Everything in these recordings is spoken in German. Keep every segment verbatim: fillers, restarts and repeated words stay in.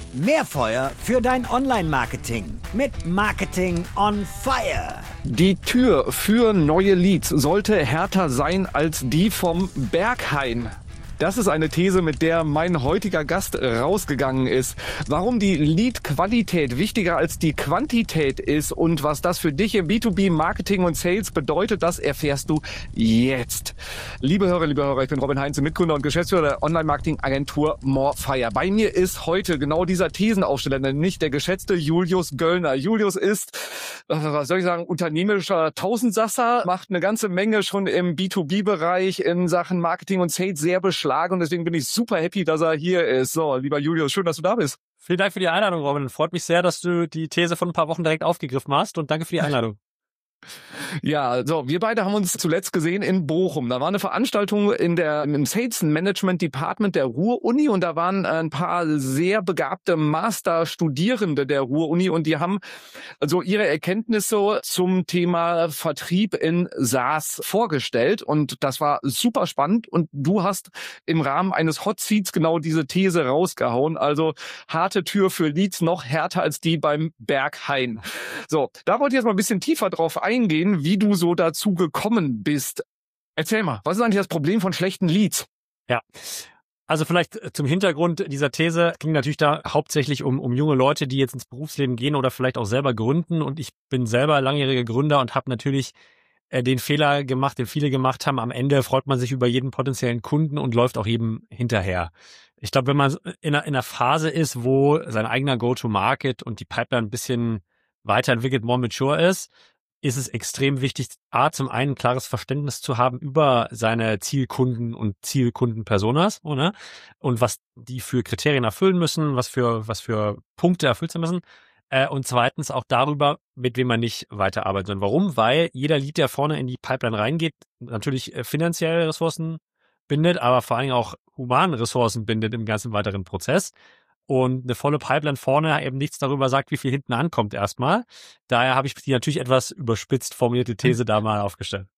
Mehr Feuer für dein Online-Marketing mit Marketing on Fire. Die Tür für neue Leads sollte härter sein als die vom Berghain. Das ist eine These, mit der mein heutiger Gast rausgegangen ist. Warum die Lead-Qualität wichtiger als die Quantität ist und was das für dich im B zwei B Marketing und Sales bedeutet, das erfährst du jetzt. Liebe Hörer, liebe Hörer, ich bin Robin Heinze, Mitgründer und Geschäftsführer der Online-Marketing-Agentur Morefire. Bei mir ist heute genau dieser Thesenaufsteller, nämlich der geschätzte Julius Göllner. Julius ist, was soll ich sagen, unternehmerischer Tausendsasser, macht eine ganze Menge schon im B zwei B Bereich in Sachen Marketing und Sales sehr beschlagen. Und deswegen bin ich super happy, dass er hier ist. So, lieber Julius, schön, dass du da bist. Vielen Dank für die Einladung, Robin. Freut mich sehr, dass du die These von ein paar Wochen direkt aufgegriffen hast und danke für die Einladung. Ja, so, wir beide haben uns zuletzt gesehen in Bochum. Da war eine Veranstaltung in der, im Sales Management Department der Ruhr-Uni und da waren ein paar sehr begabte Masterstudierende der Ruhr-Uni und die haben also ihre Erkenntnisse zum Thema Vertrieb in SaaS vorgestellt und das war super spannend und du hast im Rahmen eines Hot Seats genau diese These rausgehauen. Also harte Tür für Leads, noch härter als die beim Berghain. So, da wollte ich jetzt mal ein bisschen tiefer drauf eingehen, wie du so dazu gekommen bist. Erzähl mal, was ist eigentlich das Problem von schlechten Leads? Ja, also vielleicht zum Hintergrund dieser These ging natürlich da hauptsächlich um, um junge Leute, die jetzt ins Berufsleben gehen oder vielleicht auch selber gründen. Und ich bin selber langjähriger Gründer und habe natürlich äh, den Fehler gemacht, den viele gemacht haben. Am Ende freut man sich über jeden potenziellen Kunden und läuft auch jedem hinterher. Ich glaube, wenn man in einer, in einer Phase ist, wo sein eigener Go-to-Market und die Pipeline ein bisschen weiterentwickelt, more mature ist, ist es extrem wichtig, A, zum einen ein klares Verständnis zu haben über seine Zielkunden und Zielkundenpersonas, ne? Und was die für Kriterien erfüllen müssen, was für was für Punkte erfüllt sein müssen. Äh, und zweitens auch darüber, mit wem man nicht weiterarbeiten soll. Warum? Weil jeder Lead, der vorne in die Pipeline reingeht, natürlich äh, finanzielle Ressourcen bindet, aber vor allen Dingen auch humane Ressourcen bindet im ganzen weiteren Prozess. Und eine volle Pipeline vorne eben nichts darüber sagt, wie viel hinten ankommt erstmal. Daher habe ich die natürlich etwas überspitzt formulierte These da mal aufgestellt.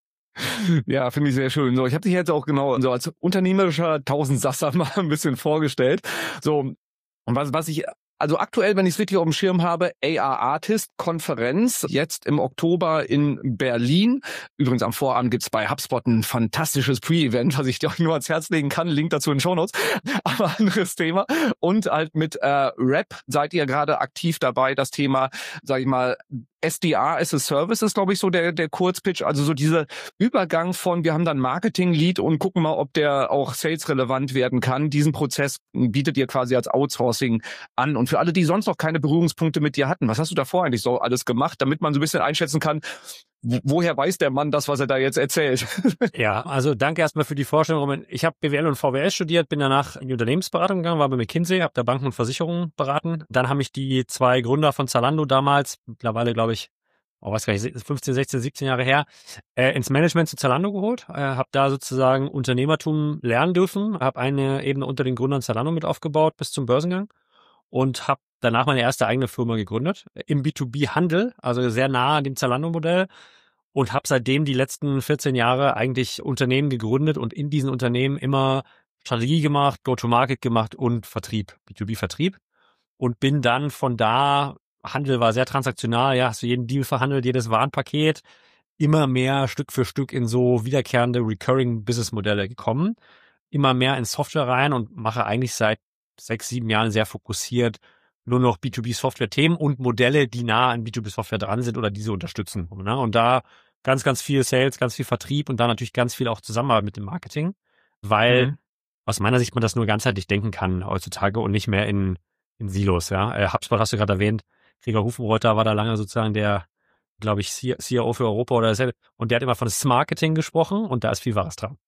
Ja, finde ich sehr schön. So, ich habe dich jetzt auch genau so als unternehmerischer Tausendsasser mal ein bisschen vorgestellt. So, und was, was ich also aktuell, wenn ich es richtig auf dem Schirm habe, A R Artist Konferenz, jetzt im Oktober in Berlin. Übrigens am Vorabend gibt's bei HubSpot ein fantastisches Pre-Event, was ich dir auch nur ans Herz legen kann. Link dazu in den Shownotes. Aber anderes Thema. Und halt mit äh, Rap seid ihr gerade aktiv dabei, das Thema, sag ich mal, S D R as a Service ist, glaube ich, so der der Kurzpitch. Also so dieser Übergang von, wir haben dann Marketing-Lead und gucken mal, ob der auch Sales-relevant werden kann. Diesen Prozess bietet ihr quasi als Outsourcing an. Und für alle, die sonst noch keine Berührungspunkte mit dir hatten, was hast du davor eigentlich so alles gemacht, damit man so ein bisschen einschätzen kann, woher weiß der Mann das, was er da jetzt erzählt? Ja, also danke erstmal für die Vorstellung, Roman. Ich habe B W L und V W L studiert, bin danach in die Unternehmensberatung gegangen, war bei McKinsey, habe da Banken und Versicherungen beraten. Dann haben mich die zwei Gründer von Zalando damals, mittlerweile glaube ich, oh, weiß gar nicht, fünfzehn, sechzehn, siebzehn Jahre her, äh, ins Management zu Zalando geholt, äh, habe da sozusagen Unternehmertum lernen dürfen, habe eine Ebene unter den Gründern Zalando mit aufgebaut bis zum Börsengang und habe danach meine erste eigene Firma gegründet, im B zwei B Handel, also sehr nah an dem Zalando-Modell. Und habe seitdem die letzten vierzehn Jahre eigentlich Unternehmen gegründet und in diesen Unternehmen immer Strategie gemacht, Go-to-Market gemacht und Vertrieb, B zwei B Vertrieb. Und bin dann von da, Handel war sehr transaktional, ja, hast du jeden Deal verhandelt, jedes Warenpaket, immer mehr Stück für Stück in so wiederkehrende Recurring-Business-Modelle gekommen. Immer mehr in Software rein und mache eigentlich seit sechs, sieben Jahren sehr fokussiert nur noch B zwei B Software-Themen und Modelle, die nah an B zwei B Software dran sind oder diese unterstützen. Und da ganz, ganz viel Sales, ganz viel Vertrieb und da natürlich ganz viel auch Zusammenarbeit mit dem Marketing, weil mhm. aus meiner Sicht man das nur ganzheitlich denken kann heutzutage und nicht mehr in, in Silos. Ja, äh, HubSpot hast du gerade erwähnt, Gregor Hufenreuter war da lange sozusagen der, glaube ich, C E O für Europa oder so, und der hat immer von Smarketing gesprochen und da ist viel Wahres dran.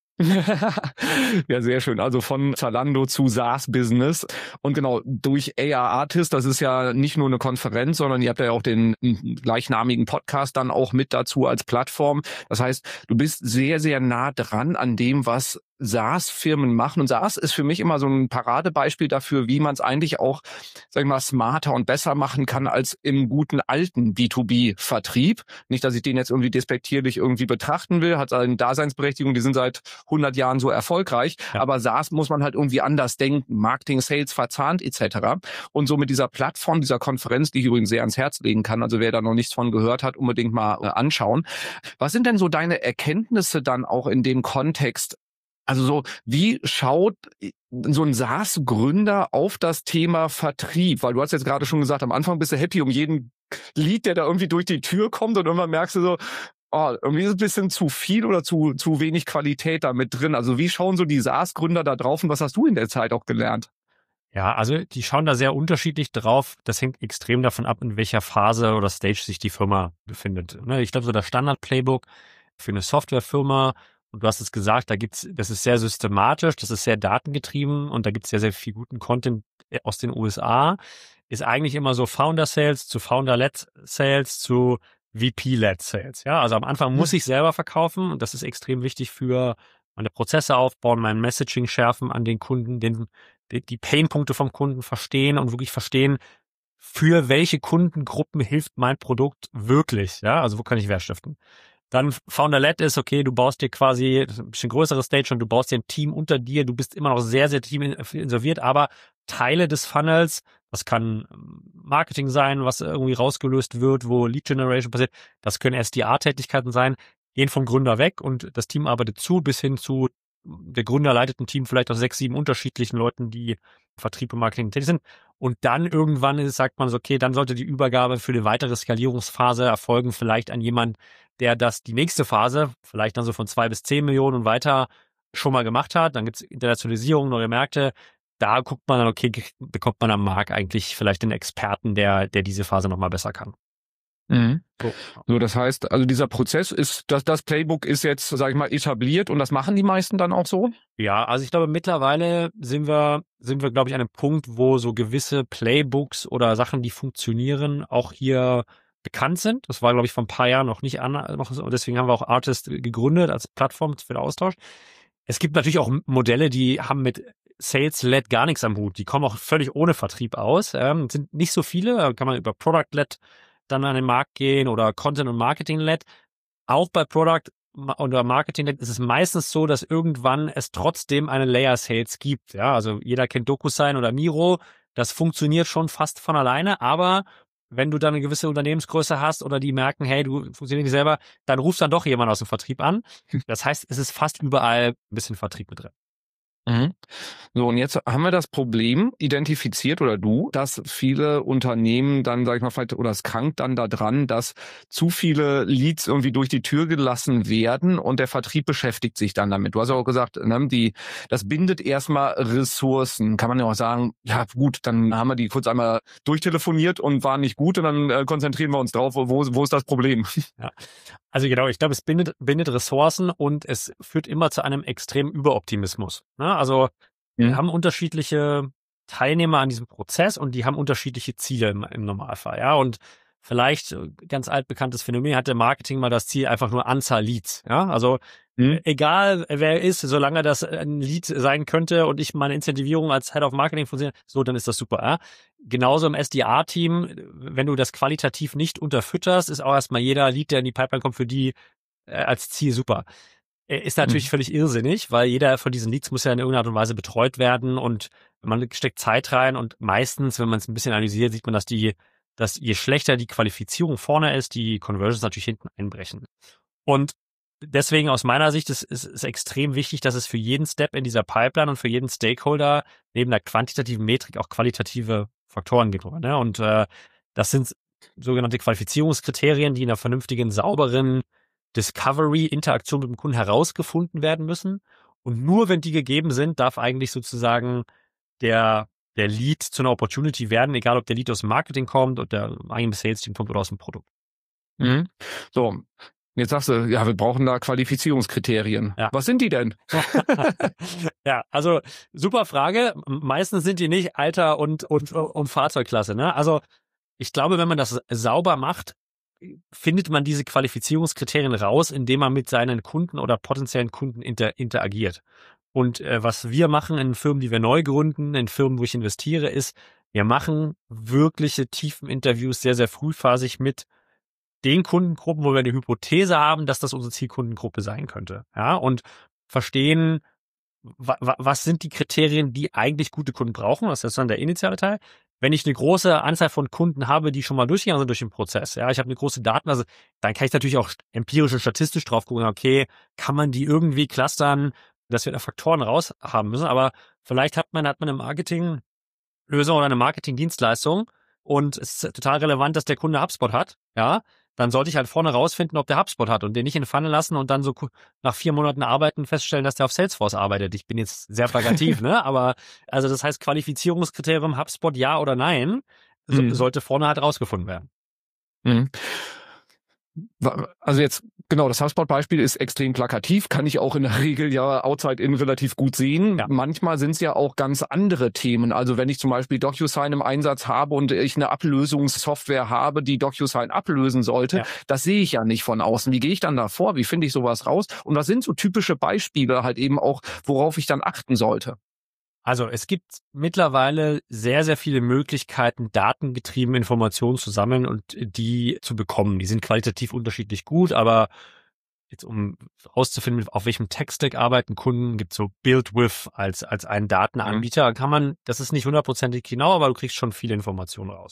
Ja, sehr schön. Also von Zalando zu SaaS-Business. Und genau, durch A R Artist, das ist ja nicht nur eine Konferenz, sondern ihr habt ja auch den gleichnamigen Podcast dann auch mit dazu als Plattform. Das heißt, du bist sehr, sehr nah dran an dem, was SaaS-Firmen machen. Und SaaS ist für mich immer so ein Paradebeispiel dafür, wie man es eigentlich auch, sag ich mal, smarter und besser machen kann als im guten alten B zwei B-Vertrieb. Nicht, dass ich den jetzt irgendwie despektierlich irgendwie betrachten will, hat seine Daseinsberechtigung, die sind seit hundert Jahren so erfolgreich. Ja. Aber SaaS muss man halt irgendwie anders denken. Marketing, Sales, verzahnt et cetera. Und so mit dieser Plattform, dieser Konferenz, die ich übrigens sehr ans Herz legen kann, also wer da noch nichts von gehört hat, unbedingt mal äh, anschauen. Was sind denn so deine Erkenntnisse dann auch in dem Kontext? Also so, wie schaut so ein SaaS-Gründer auf das Thema Vertrieb? Weil du hast jetzt gerade schon gesagt, am Anfang bist du happy um jeden Lead, der da irgendwie durch die Tür kommt und irgendwann merkst du so, oh, irgendwie ist es ein bisschen zu viel oder zu zu wenig Qualität da mit drin. Also wie schauen so die SaaS-Gründer da drauf und was hast du in der Zeit auch gelernt? Ja, also die schauen da sehr unterschiedlich drauf. Das hängt extrem davon ab, in welcher Phase oder Stage sich die Firma befindet. Ich glaube, so das Standard-Playbook für eine Softwarefirma, und du hast es gesagt, da gibt's, das ist sehr systematisch, das ist sehr datengetrieben und da gibt's sehr, sehr viel guten Content aus den U S A. Ist eigentlich immer so Founder-Sales zu Founder-led Sales zu V P-led Sales. Ja, also am Anfang muss ich selber verkaufen und das ist extrem wichtig für meine Prozesse aufbauen, mein Messaging schärfen an den Kunden, den, die Painpunkte vom Kunden verstehen und wirklich verstehen, für welche Kundengruppen hilft mein Produkt wirklich. Ja, also wo kann ich Wert stiften? Dann Founder-led ist, okay, du baust dir quasi ein bisschen größeres Stage und du baust dir ein Team unter dir. Du bist immer noch sehr, sehr teaminvolviert, aber Teile des Funnels, das kann Marketing sein, was irgendwie rausgelöst wird, wo Lead Generation passiert, das können S D A-Tätigkeiten sein, gehen vom Gründer weg und das Team arbeitet zu, bis hin zu, der Gründer leitet ein Team vielleicht aus sechs, sieben unterschiedlichen Leuten, die Vertrieb und Marketing tätig sind. Und dann irgendwann ist, sagt man so, okay, dann sollte die Übergabe für eine weitere Skalierungsphase erfolgen, vielleicht an jemanden, der das die nächste Phase, vielleicht dann so von zwei bis zehn Millionen und weiter schon mal gemacht hat. Dann gibt's Internationalisierung, neue Märkte. Da guckt man dann, okay, bekommt man am Markt eigentlich vielleicht den Experten, der, der diese Phase nochmal besser kann. Mhm. So. so, das heißt, also dieser Prozess ist, das, das Playbook ist jetzt, sag ich mal, etabliert und das machen die meisten dann auch so? Ja, also ich glaube, mittlerweile sind wir, sind wir, glaube ich, an einem Punkt, wo so gewisse Playbooks oder Sachen, die funktionieren, auch hier bekannt sind. Das war, glaube ich, vor ein paar Jahren noch nicht an, noch so, deswegen haben wir auch Artist gegründet als Plattform für den Austausch. Es gibt natürlich auch Modelle, die haben mit Sales-led gar nichts am Hut. Die kommen auch völlig ohne Vertrieb aus. Ähm, sind nicht so viele, da kann man über Product-led dann an den Markt gehen oder Content- und Marketing-led. Auch bei Product- oder Marketing-led ist es meistens so, dass irgendwann es trotzdem eine Layer-Sales gibt. Ja, also jeder kennt DocuSign oder Miro. Das funktioniert schon fast von alleine, aber wenn du dann eine gewisse Unternehmensgröße hast oder die merken, hey, du funktionierst nicht selber, dann rufst dann doch jemand aus dem Vertrieb an. Das heißt, es ist fast überall ein bisschen Vertrieb mit drin. Mhm. So, und jetzt haben wir das Problem identifiziert oder du, dass viele Unternehmen dann, sag ich mal, vielleicht, oder es krankt dann daran, dass zu viele Leads irgendwie durch die Tür gelassen werden und der Vertrieb beschäftigt sich dann damit. Du hast ja auch gesagt, ne, die, das bindet erstmal Ressourcen. Kann man ja auch sagen, ja gut, dann haben wir die kurz einmal durchtelefoniert und waren nicht gut und dann äh, konzentrieren wir uns drauf, wo, wo ist das Problem? Ja. Also genau, ich glaube, es bindet, bindet Ressourcen und es führt immer zu einem extremen Überoptimismus. Ne? Also wir haben unterschiedliche Teilnehmer an diesem Prozess und die haben unterschiedliche Ziele im, im Normalfall. Ja, und vielleicht ganz altbekanntes Phänomen hatte Marketing mal das Ziel einfach nur Anzahl Leads. Ja, also mhm. egal wer er ist, solange das ein Lead sein könnte und ich meine Incentivierung als Head of Marketing funktioniert, so dann ist das super. Ja? Genauso im S D A-Team, wenn du das qualitativ nicht unterfütterst, ist auch erstmal jeder Lead, der in die Pipeline kommt, für die äh, als Ziel super. Ist natürlich mhm. völlig irrsinnig, weil jeder von diesen Leads muss ja in irgendeiner Art und Weise betreut werden und man steckt Zeit rein und meistens, wenn man es ein bisschen analysiert, sieht man, dass die, dass je schlechter die Qualifizierung vorne ist, die Conversions natürlich hinten einbrechen. Und deswegen aus meiner Sicht ist es ist, ist extrem wichtig, dass es für jeden Step in dieser Pipeline und für jeden Stakeholder neben der quantitativen Metrik auch qualitative Faktoren gibt. Ne? Und äh, das sind sogenannte Qualifizierungskriterien, die in einer vernünftigen, sauberen Discovery, Interaktion mit dem Kunden herausgefunden werden müssen. Und nur wenn die gegeben sind, darf eigentlich sozusagen der, der Lead zu einer Opportunity werden, egal ob der Lead aus dem Marketing kommt oder der eigene Sales-Team kommt oder aus dem Produkt. Mhm. So, jetzt sagst du, ja, wir brauchen da Qualifizierungskriterien. Ja. Was sind die denn? Ja, also super Frage. Meistens sind die nicht Alter und, und, und Fahrzeugklasse. Ne? Also ich glaube, wenn man das sauber macht, findet man diese Qualifizierungskriterien raus, indem man mit seinen Kunden oder potenziellen Kunden inter, interagiert. Und äh, was wir machen in Firmen, die wir neu gründen, in Firmen, wo ich investiere, ist, wir machen wirkliche tiefen Interviews sehr, sehr frühphasig mit den Kundengruppen, wo wir eine Hypothese haben, dass das unsere Zielkundengruppe sein könnte. Ja, und verstehen, wa- wa- was sind die Kriterien, die eigentlich gute Kunden brauchen. Das ist dann der initiale Teil. Wenn ich eine große Anzahl von Kunden habe, die schon mal durchgegangen sind durch den Prozess, ja, ich habe eine große Daten, also dann kann ich natürlich auch empirisch und statistisch drauf gucken, okay, kann man die irgendwie clustern, dass wir da Faktoren raus haben müssen, aber vielleicht hat man, hat man eine Marketinglösung oder eine Marketingdienstleistung und es ist total relevant, dass der Kunde HubSpot hat, ja, dann sollte ich halt vorne rausfinden, ob der HubSpot hat und den nicht in den Funnel lassen und dann so nach vier Monaten Arbeiten feststellen, dass der auf Salesforce arbeitet. Ich bin jetzt sehr plakativ, ne? Aber also das heißt Qualifizierungskriterium HubSpot ja oder nein, so, Mhm. sollte vorne halt rausgefunden werden. Mhm. Also jetzt, genau, das HubSpot-Beispiel ist extrem plakativ, kann ich auch in der Regel ja outside-in relativ gut sehen. Ja. Manchmal sind es ja auch ganz andere Themen. Also wenn ich zum Beispiel DocuSign im Einsatz habe und ich eine Ablösungssoftware habe, die DocuSign ablösen sollte, Ja. das sehe ich ja nicht von außen. Wie gehe ich dann da vor? Wie finde ich sowas raus? Und was sind so typische Beispiele halt eben auch, worauf ich dann achten sollte? Also es gibt mittlerweile sehr, sehr viele Möglichkeiten, datengetrieben Informationen zu sammeln und die zu bekommen. Die sind qualitativ unterschiedlich gut, aber jetzt um herauszufinden, auf welchem Tech-Stack arbeiten Kunden, gibt es so BuildWith als als einen Datenanbieter. Kann man, das ist nicht hundertprozentig genau, aber du kriegst schon viele Informationen raus.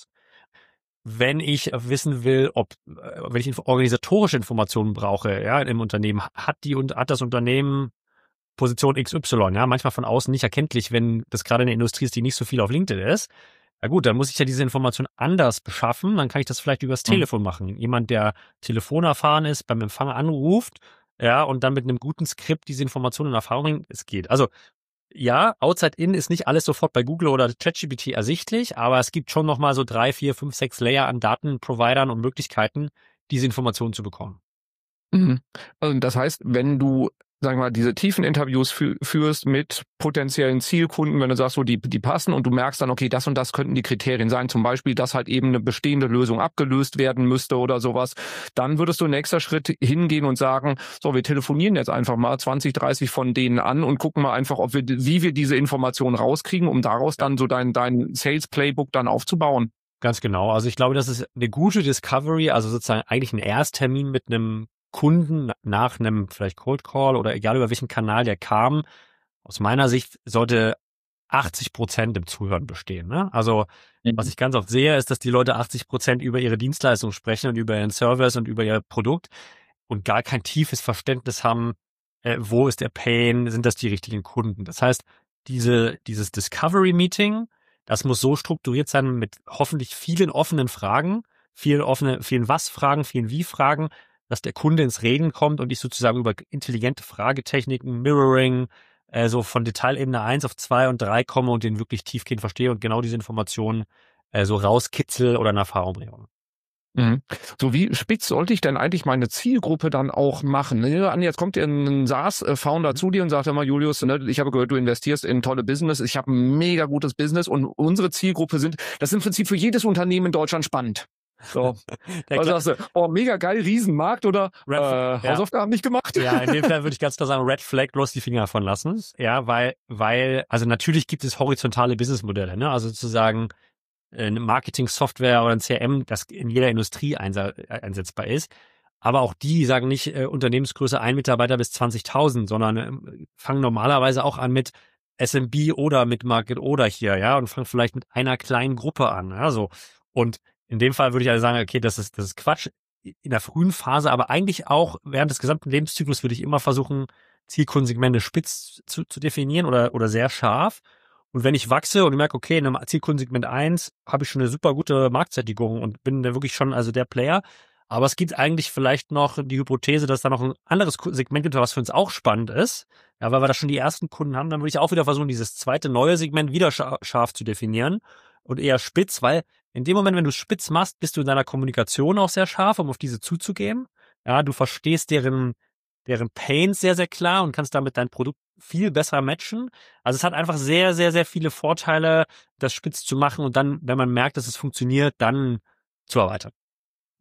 Wenn ich wissen will, ob, wenn ich organisatorische Informationen brauche, ja, im Unternehmen, hat die und hat das Unternehmen Position X Y, ja, manchmal von außen nicht erkenntlich, wenn das gerade eine Industrie ist, die nicht so viel auf LinkedIn ist. Ja gut, dann muss ich ja diese Information anders beschaffen, dann kann ich das vielleicht übers Mhm. Telefon machen. Jemand, der telefonerfahren ist, beim Empfang anruft, ja, und dann mit einem guten Skript diese Informationen in Erfahrung bringt, es geht. Also ja, Outside-In ist nicht alles sofort bei Google oder ChatGPT ersichtlich, aber es gibt schon nochmal so drei, vier, fünf, sechs Layer an Datenprovidern und Möglichkeiten, diese Informationen zu bekommen. Mhm. Also das heißt, wenn du, sagen wir mal, diese tiefen Interviews fü- führst mit potenziellen Zielkunden, wenn du sagst, so die, die passen und du merkst dann, okay, das und das könnten die Kriterien sein, zum Beispiel, dass halt eben eine bestehende Lösung abgelöst werden müsste oder sowas, dann würdest du im nächsten Schritt hingehen und sagen, so, wir telefonieren jetzt einfach mal zwanzig, dreißig von denen an und gucken mal einfach, ob wir, wie wir diese Informationen rauskriegen, um daraus dann so dein, dein Sales Playbook dann aufzubauen. Ganz genau. Also ich glaube, das ist eine gute Discovery, also sozusagen eigentlich ein Ersttermin mit einem Kunden nach einem vielleicht Cold Call oder egal über welchen Kanal der kam. Aus meiner Sicht sollte achtzig Prozent im Zuhören bestehen. Ne? Also was ich ganz oft sehe, ist, dass die Leute achtzig Prozent über ihre Dienstleistung sprechen und über ihren Service und über ihr Produkt und gar kein tiefes Verständnis haben, äh, wo ist der Pain, sind das die richtigen Kunden. Das heißt, diese dieses Discovery-Meeting, das muss so strukturiert sein mit hoffentlich vielen offenen Fragen, vielen offenen, vielen Was-Fragen, vielen Wie-Fragen, dass der Kunde ins Reden kommt und ich sozusagen über intelligente Fragetechniken, Mirroring, äh, so von Detailebene eins auf zwei und drei komme und den wirklich tiefgehend verstehe und genau diese Informationen äh, so rauskitzel oder in Erfahrung bringe. Mhm. So wie spitz sollte ich denn eigentlich meine Zielgruppe dann auch machen? Ne, Andi, jetzt kommt dir ein SaaS-Founder zu dir und sagt immer, Julius, ne, ich habe gehört, du investierst in tolle Business, ich habe ein mega gutes Business und unsere Zielgruppe sind, das ist im Prinzip für jedes Unternehmen in Deutschland spannend. So. Der Was Kla- sagst du? Oh, mega geil, Riesenmarkt oder Red äh, Flag, ja. Hausaufgaben nicht gemacht? Ja, in dem Fall würde ich ganz klar sagen, Red Flag, bloß die Finger davon lassen. Ja, weil, weil, also natürlich gibt es horizontale Businessmodelle, ne? Also sozusagen eine Marketing-Software oder ein C R M, das in jeder Industrie einsa- einsetzbar ist. Aber auch die sagen nicht äh, Unternehmensgröße ein Mitarbeiter bis zwanzigtausend, sondern äh, fangen normalerweise auch an mit S M B oder mit Market oder hier, ja, und fangen vielleicht mit einer kleinen Gruppe an, ja, so. Und in dem Fall würde ich also sagen, okay, das ist, das ist Quatsch in der frühen Phase, aber eigentlich auch während des gesamten Lebenszyklus würde ich immer versuchen, Zielkundensegmente spitz zu, zu definieren oder, oder sehr scharf. Und wenn ich wachse und merke, okay, in einem Zielkundensegment eins habe ich schon eine super gute Marktsättigung und bin da wirklich schon also der Player. Aber es gibt eigentlich vielleicht noch die Hypothese, dass da noch ein anderes Segment gibt, was für uns auch spannend ist. Ja, weil wir da schon die ersten Kunden haben, dann würde ich auch wieder versuchen, dieses zweite neue Segment wieder scharf zu definieren und eher spitz, weil in dem Moment, wenn du spitz machst, bist du in deiner Kommunikation auch sehr scharf, um auf diese zuzugehen. Ja, du verstehst deren, deren Pains sehr, sehr klar und kannst damit dein Produkt viel besser matchen. Also es hat einfach sehr, sehr, sehr viele Vorteile, das spitz zu machen und dann, wenn man merkt, dass es funktioniert, dann zu erweitern.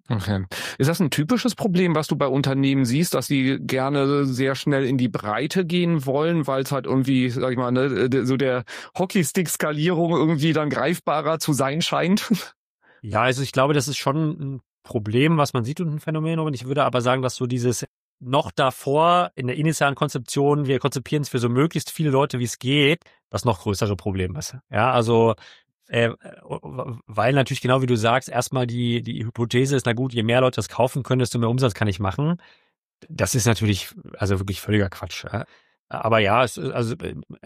Okay. Ist das ein typisches Problem, was du bei Unternehmen siehst, dass sie gerne sehr schnell in die Breite gehen wollen, weil es halt irgendwie, sag ich mal, ne, so der Hockeystick-Skalierung irgendwie dann greifbarer zu sein scheint? Ja, also ich glaube, das ist schon ein Problem, was man sieht und ein Phänomen. Und ich würde aber sagen, dass so dieses noch davor in der initialen Konzeption, wir konzipieren es für so möglichst viele Leute, wie es geht, das noch größere Problem ist. Ja, also Äh, weil natürlich genau wie du sagst, erstmal die die Hypothese ist, na gut, je mehr Leute das kaufen können, desto mehr Umsatz kann ich machen. Das ist natürlich also wirklich völliger Quatsch. Ja. Aber ja, es, also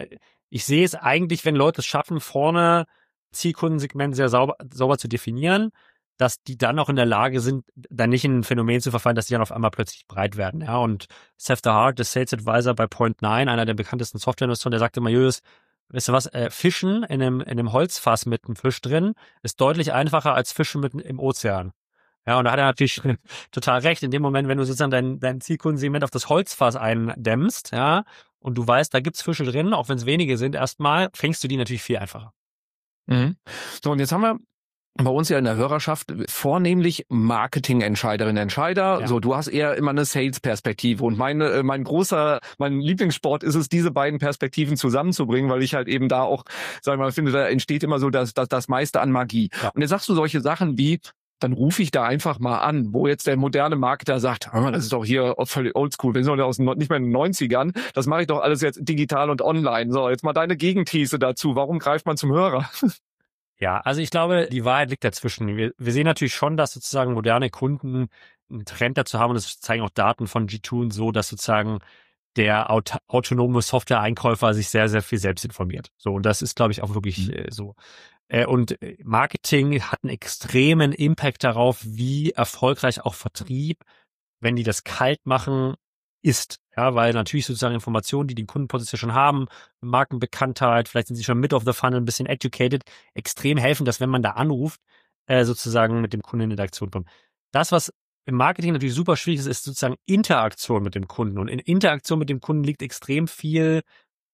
ich sehe es eigentlich, wenn Leute es schaffen, vorne Zielkundensegment sehr sauber, sauber zu definieren, dass die dann auch in der Lage sind, dann nicht in ein Phänomen zu verfallen, dass die dann auf einmal plötzlich breit werden. Ja, und Seth Hart, der Sales Advisor bei Point Nine, einer der bekanntesten Softwareinvestoren, der sagte mal, Julius, weißt du was, äh, Fischen in einem, in einem Holzfass mit einem Fisch drin ist deutlich einfacher als Fischen mit, im Ozean. Ja, und da hat er natürlich total recht. In dem Moment, wenn du sozusagen dein, dein Zielkundensegment auf das Holzfass eindämmst, ja, und du weißt, da gibt's Fische drin, auch wenn es wenige sind, erstmal fängst du die natürlich viel einfacher. Mhm. So, und jetzt haben wir bei uns ja in der Hörerschaft vornehmlich Marketingentscheiderinnen, Entscheider. Ja. So, du hast eher immer eine Sales-Perspektive und meine, mein großer, mein Lieblingssport ist es, diese beiden Perspektiven zusammenzubringen, weil ich halt eben da auch, sag ich mal, finde, da entsteht immer so das, das, das meiste an Magie. Ja. Und jetzt sagst du solche Sachen wie, dann rufe ich da einfach mal an, wo jetzt der moderne Marketer sagt, hör mal, das ist doch hier völlig oldschool, wir sind doch aus den, nicht mehr in den neunzigern, das mache ich doch alles jetzt digital und online. So, jetzt mal deine Gegenthese dazu, warum greift man zum Hörer? Ja, also ich glaube, die Wahrheit liegt dazwischen. Wir, wir sehen natürlich schon, dass sozusagen moderne Kunden einen Trend dazu haben, und das zeigen auch Daten von G zwei und so, dass sozusagen der aut- autonome Software-Einkäufer sich sehr, sehr viel selbst informiert. So, und das ist, glaube ich, auch wirklich Mhm. äh, so. Äh, und Marketing hat einen extremen Impact darauf, wie erfolgreich auch Vertrieb, wenn die das kalt machen, ist. Ja, weil natürlich sozusagen Informationen, die die Kundenposition schon haben, Markenbekanntheit, vielleicht sind sie schon mid of the funnel, ein bisschen educated, extrem helfen, dass wenn man da anruft, äh, sozusagen mit dem Kunden in Interaktion kommt. Das, was im Marketing natürlich super schwierig ist, ist sozusagen Interaktion mit dem Kunden. Und in Interaktion mit dem Kunden liegt extrem viel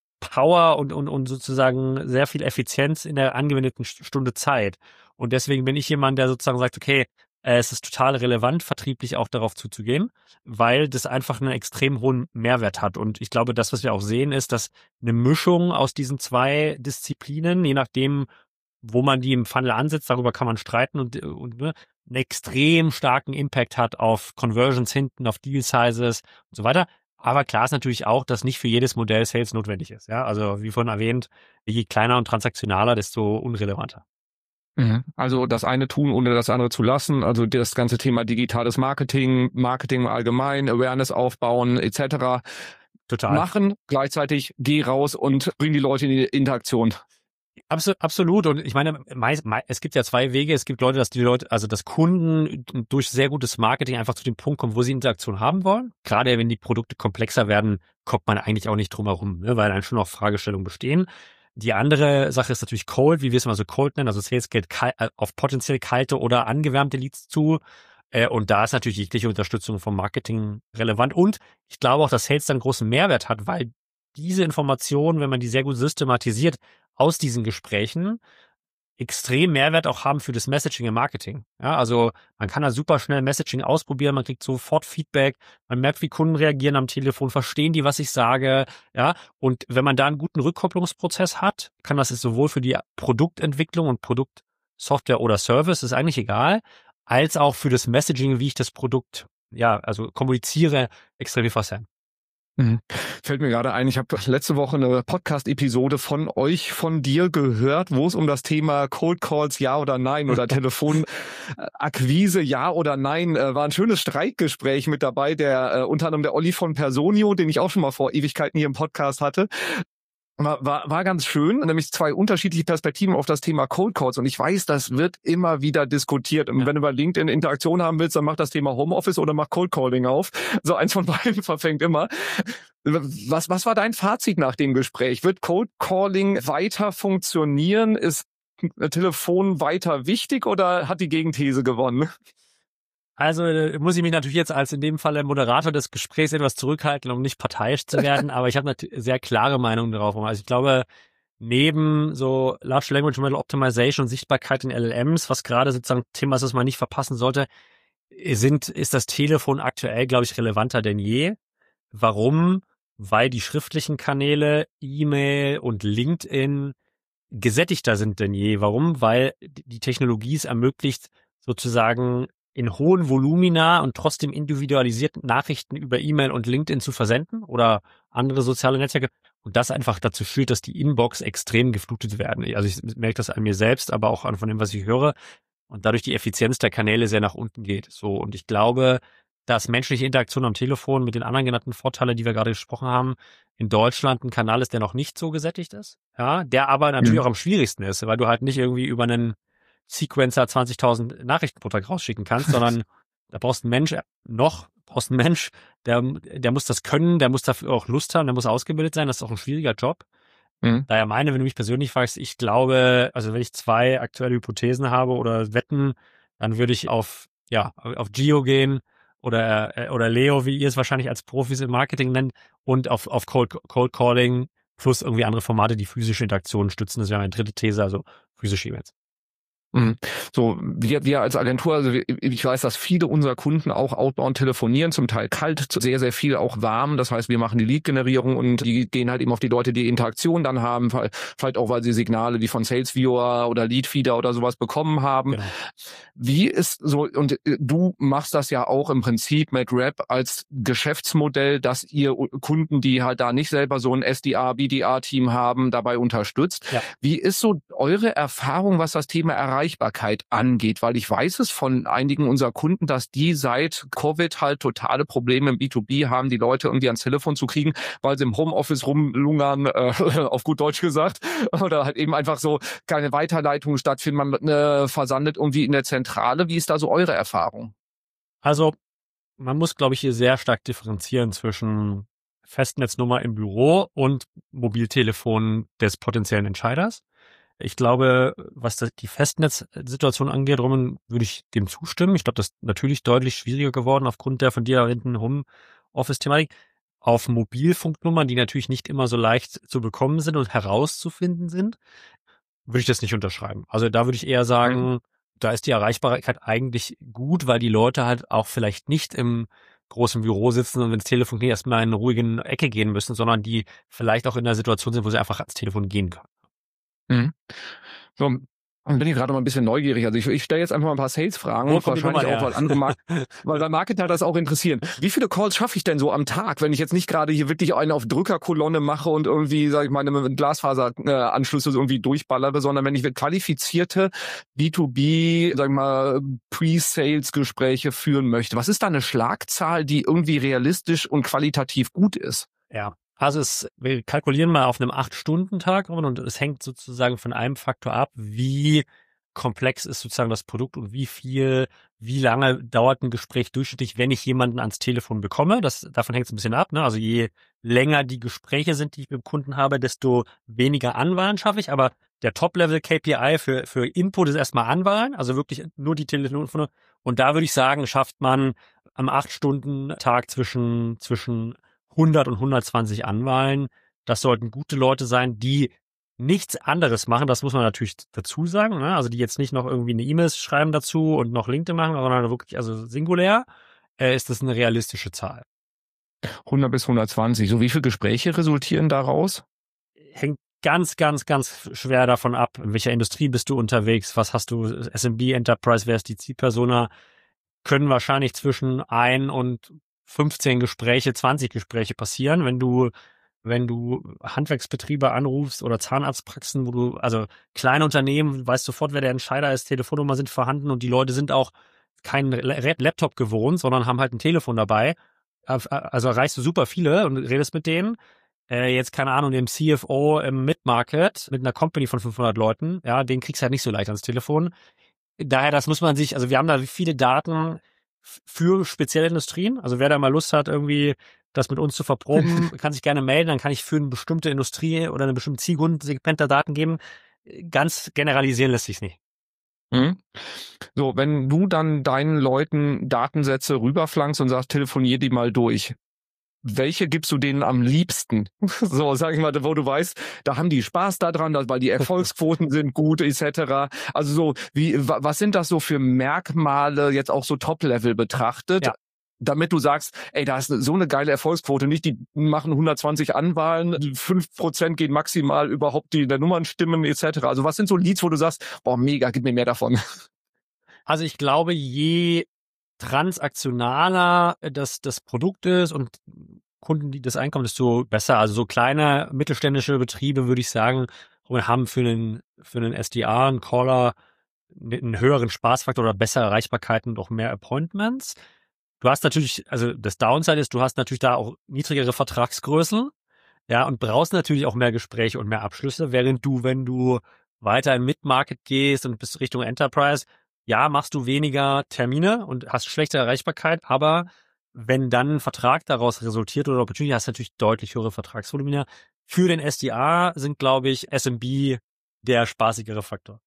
Power und, und, und sozusagen sehr viel Effizienz in der angewendeten Stunde Zeit. Und deswegen bin ich jemand, der sozusagen sagt, okay, äh, es ist total relevant, vertrieblich auch darauf zuzugehen, weil das einfach einen extrem hohen Mehrwert hat. Und ich glaube, das, was wir auch sehen, ist, dass eine Mischung aus diesen zwei Disziplinen, je nachdem, wo man die im Funnel ansetzt, darüber kann man streiten und, und ne, einen extrem starken Impact hat auf Conversions hinten, auf Deal Sizes und so weiter. Aber klar ist natürlich auch, dass nicht für jedes Modell Sales notwendig ist. Ja, also wie vorhin erwähnt, je kleiner und transaktionaler, desto unrelevanter. Mhm. Also das eine tun, ohne das andere zu lassen. Also das ganze Thema digitales Marketing, Marketing allgemein, Awareness aufbauen et cetera. Total. Machen, gleichzeitig geh raus und bring die Leute in die Interaktion. Absolut, absolut. Und ich meine, meist, es gibt ja zwei Wege. Es gibt Leute, dass die Leute, also dass Kunden durch sehr gutes Marketing einfach zu dem Punkt kommen, wo sie Interaktion haben wollen. Gerade wenn die Produkte komplexer werden, kommt man eigentlich auch nicht drum herum, ne, weil dann schon noch Fragestellungen bestehen. Die andere Sache ist natürlich Cold, wie wir es mal so Cold nennen. Also Sales geht kal- auf potenziell kalte oder angewärmte Leads zu. Und da ist natürlich jegliche Unterstützung vom Marketing relevant. Und ich glaube auch, dass Sales dann großen Mehrwert hat, weil diese Informationen, wenn man die sehr gut systematisiert, aus diesen Gesprächen extrem Mehrwert auch haben für das Messaging im Marketing. Ja, also man kann da super schnell Messaging ausprobieren, man kriegt sofort Feedback, man merkt, wie Kunden reagieren am Telefon, verstehen die, was ich sage, ja, und wenn man da einen guten Rückkopplungsprozess hat, kann das sowohl für die Produktentwicklung und Produktsoftware oder Service, ist eigentlich egal, als auch für das Messaging, wie ich das Produkt, ja, also kommuniziere, extrem viel sein. Mhm. Fällt mir gerade ein, ich habe letzte Woche eine Podcast-Episode von euch, von dir gehört, wo es um das Thema Cold Calls, ja oder nein, oder Telefonakquise, ja oder nein, äh, war ein schönes Streitgespräch mit dabei, der äh, unter anderem der Olli von Personio, den ich auch schon mal vor Ewigkeiten hier im Podcast hatte. War, war, war ganz schön, nämlich zwei unterschiedliche Perspektiven auf das Thema Cold Calls. Und ich weiß, das wird immer wieder diskutiert. Und ja. Wenn du bei LinkedIn Interaktion haben willst, dann mach das Thema Homeoffice oder mach Cold Calling auf. So eins von beiden verfängt immer. Was, was war dein Fazit nach dem Gespräch? Wird Cold Calling weiter funktionieren? Ist Telefon weiter wichtig oder hat die Gegenthese gewonnen? Also äh, muss ich mich natürlich jetzt als in dem Fall der Moderator des Gesprächs etwas zurückhalten, um nicht parteiisch zu werden, aber ich habe natürlich sehr klare Meinung darauf. Also ich glaube, neben so Large Language Model Optimization und Sichtbarkeit in L L Ms, was gerade sozusagen Thema ist, das man nicht verpassen sollte, sind, ist das Telefon aktuell, glaube ich, relevanter denn je. Warum? Weil die schriftlichen Kanäle, E-Mail und LinkedIn gesättigter sind denn je. Warum? Weil die Technologie es ermöglicht, sozusagen in hohen Volumina und trotzdem individualisiert Nachrichten über E-Mail und LinkedIn zu versenden oder andere soziale Netzwerke. Und das einfach dazu führt, dass die Inbox extrem geflutet werden. Also ich merke das an mir selbst, aber auch an von dem, was ich höre. Und dadurch die Effizienz der Kanäle sehr nach unten geht. So. Und ich glaube, dass menschliche Interaktion am Telefon mit den anderen genannten Vorteilen, die wir gerade gesprochen haben, in Deutschland ein Kanal ist, der noch nicht so gesättigt ist. Ja, der aber natürlich Mhm. auch am schwierigsten ist, weil du halt nicht irgendwie über einen Sequencer zwanzigtausend Nachrichten pro Tag rausschicken kannst, sondern da brauchst du einen Mensch, noch brauchst einen Mensch, der, der muss das können, der muss dafür auch Lust haben, der muss ausgebildet sein, das ist auch ein schwieriger Job. Mhm. Daher meine, wenn du mich persönlich fragst, ich glaube, also wenn ich zwei aktuelle Hypothesen habe oder Wetten, dann würde ich auf, ja, auf Gio gehen oder, äh, oder Leo, wie ihr es wahrscheinlich als Profis im Marketing nennt, und auf, auf Cold, Cold Calling plus irgendwie andere Formate, die physische Interaktionen stützen. Das wäre meine dritte These, also physische Events. Mhm. So, wir, wir als Agentur, also wir, ich weiß, dass viele unserer Kunden auch outbound telefonieren, zum Teil kalt, sehr, sehr viel auch warm. Das heißt, wir machen die Lead-Generierung und die gehen halt eben auf die Leute, die Interaktion dann haben, vielleicht auch, weil sie Signale wie von Sales Viewer oder Lead-Feeder oder sowas bekommen haben. Genau. Wie ist so, und du machst das ja auch im Prinzip mit Rap als Geschäftsmodell, dass ihr Kunden, die halt da nicht selber so ein S D R, B D R-Team haben, dabei unterstützt. Ja. Wie ist so eure Erfahrung, was das Thema Erreichbarkeit angeht? Weil ich weiß es von einigen unserer Kunden, dass die seit Covid halt totale Probleme im B zwei B haben, die Leute irgendwie ans Telefon zu kriegen, weil sie im Homeoffice rumlungern, äh, auf gut Deutsch gesagt, oder halt eben einfach so keine Weiterleitung stattfinden, man äh, versandet irgendwie in der Zentrale. Wie ist da so eure Erfahrung? Also man muss, glaube ich, hier sehr stark differenzieren zwischen Festnetznummer im Büro und Mobiltelefon des potenziellen Entscheiders. Ich glaube, was das, die Festnetzsituation angeht, Roman, würde ich dem zustimmen. Ich glaube, das ist natürlich deutlich schwieriger geworden aufgrund der von dir erwähnten Homeoffice-Thematik. Auf Mobilfunknummern, die natürlich nicht immer so leicht zu bekommen sind und herauszufinden sind, würde ich das nicht unterschreiben. Also da würde ich eher sagen, mhm. da ist die Erreichbarkeit eigentlich gut, weil die Leute halt auch vielleicht nicht im großen Büro sitzen und wenn das Telefon geht, erstmal in eine ruhige Ecke gehen müssen, sondern die vielleicht auch in einer Situation sind, wo sie einfach ans Telefon gehen können. Mhm. So, dann bin ich gerade mal ein bisschen neugierig. Also ich, ich stelle jetzt einfach mal ein paar Sales-Fragen, wahrscheinlich Nummer, auch, ja. weil andere Mark weil bei Marketer das auch interessieren. Wie viele Calls schaffe ich denn so am Tag, wenn ich jetzt nicht gerade hier wirklich einen auf Drückerkolonne mache und irgendwie, sag ich mal, meine Glasfaseranschlüsse irgendwie durchballere, sondern wenn ich qualifizierte B zwei B, sag ich mal, Pre-Sales-Gespräche führen möchte. Was ist da eine Schlagzahl, die irgendwie realistisch und qualitativ gut ist? Ja. Also es, wir kalkulieren mal auf einem acht-Stunden-Tag und es hängt sozusagen von einem Faktor ab, wie komplex ist sozusagen das Produkt und wie viel, wie lange dauert ein Gespräch durchschnittlich, wenn ich jemanden ans Telefon bekomme. Das, davon hängt es ein bisschen ab, ne? Also je länger die Gespräche sind, die ich mit dem Kunden habe, desto weniger Anwahlen schaffe ich. Aber der Top-Level-K P I für, für Input ist erstmal Anwahlen, also wirklich nur die Telefone. Und da würde ich sagen, schafft man am acht-Stunden-Tag zwischen, zwischen hundert und hundertzwanzig Anwahlen. Das sollten gute Leute sein, die nichts anderes machen. Das muss man natürlich dazu sagen. Ne? Also die jetzt nicht noch irgendwie eine E-Mail schreiben dazu und noch LinkedIn machen, sondern wirklich, also singulär, äh, ist das eine realistische Zahl. hundert bis hundertzwanzig. So wie viele Gespräche resultieren daraus? Hängt ganz, ganz, ganz schwer davon ab, in welcher Industrie bist du unterwegs, was hast du, S M B, Enterprise, wer ist die Zielpersona, können wahrscheinlich zwischen ein und fünfzehn Gespräche, zwanzig Gespräche passieren, wenn du, wenn du Handwerksbetriebe anrufst oder Zahnarztpraxen, wo du, also kleine Unternehmen, weißt sofort, wer der Entscheider ist, Telefonnummer sind vorhanden und die Leute sind auch keinen Laptop gewohnt, sondern haben halt ein Telefon dabei. Also erreichst du super viele und redest mit denen. Äh, jetzt, keine Ahnung, dem C F O im Mid-Market mit einer Company von fünfhundert Leuten, ja, den kriegst du halt nicht so leicht ans Telefon. Daher, das muss man sich, also wir haben da viele Daten für spezielle Industrien. Also wer da mal Lust hat, irgendwie das mit uns zu verproben, kann sich gerne melden. Dann kann ich für eine bestimmte Industrie oder eine bestimmte Zielgrundensegment da Daten geben. Ganz generalisieren lässt sich nicht. Mhm. So, wenn du dann deinen Leuten Datensätze rüberflankst und sagst, telefonier die mal durch. welche gibst du denen am liebsten? So, sag ich mal, wo du weißt, da haben die Spaß daran, weil die Erfolgsquoten sind gut, et cetera. Also so, wie, was sind das so für Merkmale jetzt auch so Top-Level betrachtet? Ja. Damit du sagst, ey, da ist so eine geile Erfolgsquote, nicht die machen hundertzwanzig Anwahlen, fünf Prozent gehen maximal überhaupt die der Nummern stimmen et cetera. Also was sind so Leads, wo du sagst, boah, mega, gib mir mehr davon? Also ich glaube, je transaktionaler das, das Produkt ist und Kunden, die das Einkommen, desto besser. Also so kleine mittelständische Betriebe, würde ich sagen, haben für einen, für einen S D R, einen Caller, einen höheren Spaßfaktor oder bessere Erreichbarkeiten und auch mehr Appointments. Du hast natürlich, also das Downside ist, du hast natürlich da auch niedrigere Vertragsgrößen, ja, und brauchst natürlich auch mehr Gespräche und mehr Abschlüsse, während du, wenn du weiter in Mid-Market gehst und bis Richtung Enterprise, ja, machst du weniger Termine und hast schlechte Erreichbarkeit, aber wenn dann ein Vertrag daraus resultiert oder Opportunity, hast du natürlich deutlich höhere Vertragsvolumina. Für den S D R sind, glaube ich, S M B der spaßigere Faktor.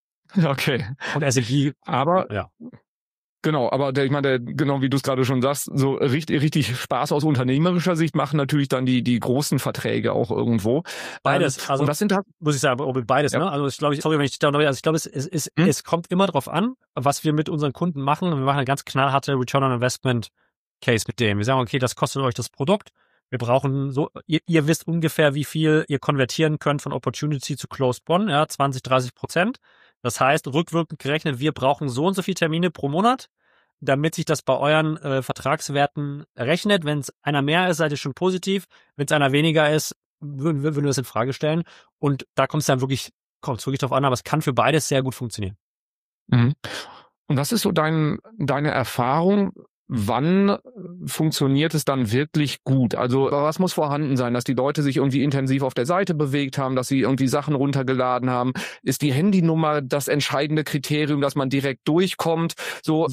Okay. Und S M B, aber ja. Genau, aber der, ich meine, der, genau wie du es gerade schon sagst, so richtig, richtig Spaß aus unternehmerischer Sicht machen natürlich dann die die großen Verträge auch irgendwo. Beides. Ähm, also und was sind da? Muss ich sagen, beides. Ja. Ne? Also ich glaube, sorry, wenn ich da noch, also ich glaube, es es, es, hm? es kommt immer drauf an, was wir mit unseren Kunden machen. Wir machen eine ganz knallharte Return on Investment Case mit dem. Wir sagen, okay, das kostet euch das Produkt. Wir brauchen so, ihr, ihr wisst ungefähr, wie viel ihr konvertieren könnt von Opportunity zu Closed Won, ja, zwanzig, dreißig Prozent. Das heißt, rückwirkend gerechnet, wir brauchen so und so viele Termine pro Monat, damit sich das bei euren äh, Vertragswerten rechnet. Wenn es einer mehr ist, seid ihr schon positiv. Wenn es einer weniger ist, würden, würden wir das in Frage stellen. Und da kommt es dann wirklich, kommt es wirklich drauf an, aber es kann für beides sehr gut funktionieren. Mhm. Und was ist so dein, deine Erfahrung? Wann funktioniert es dann wirklich gut? Also was muss vorhanden sein, dass die Leute sich irgendwie intensiv auf der Seite bewegt haben, dass sie irgendwie Sachen runtergeladen haben? Ist die Handynummer das entscheidende Kriterium, dass man direkt durchkommt? So,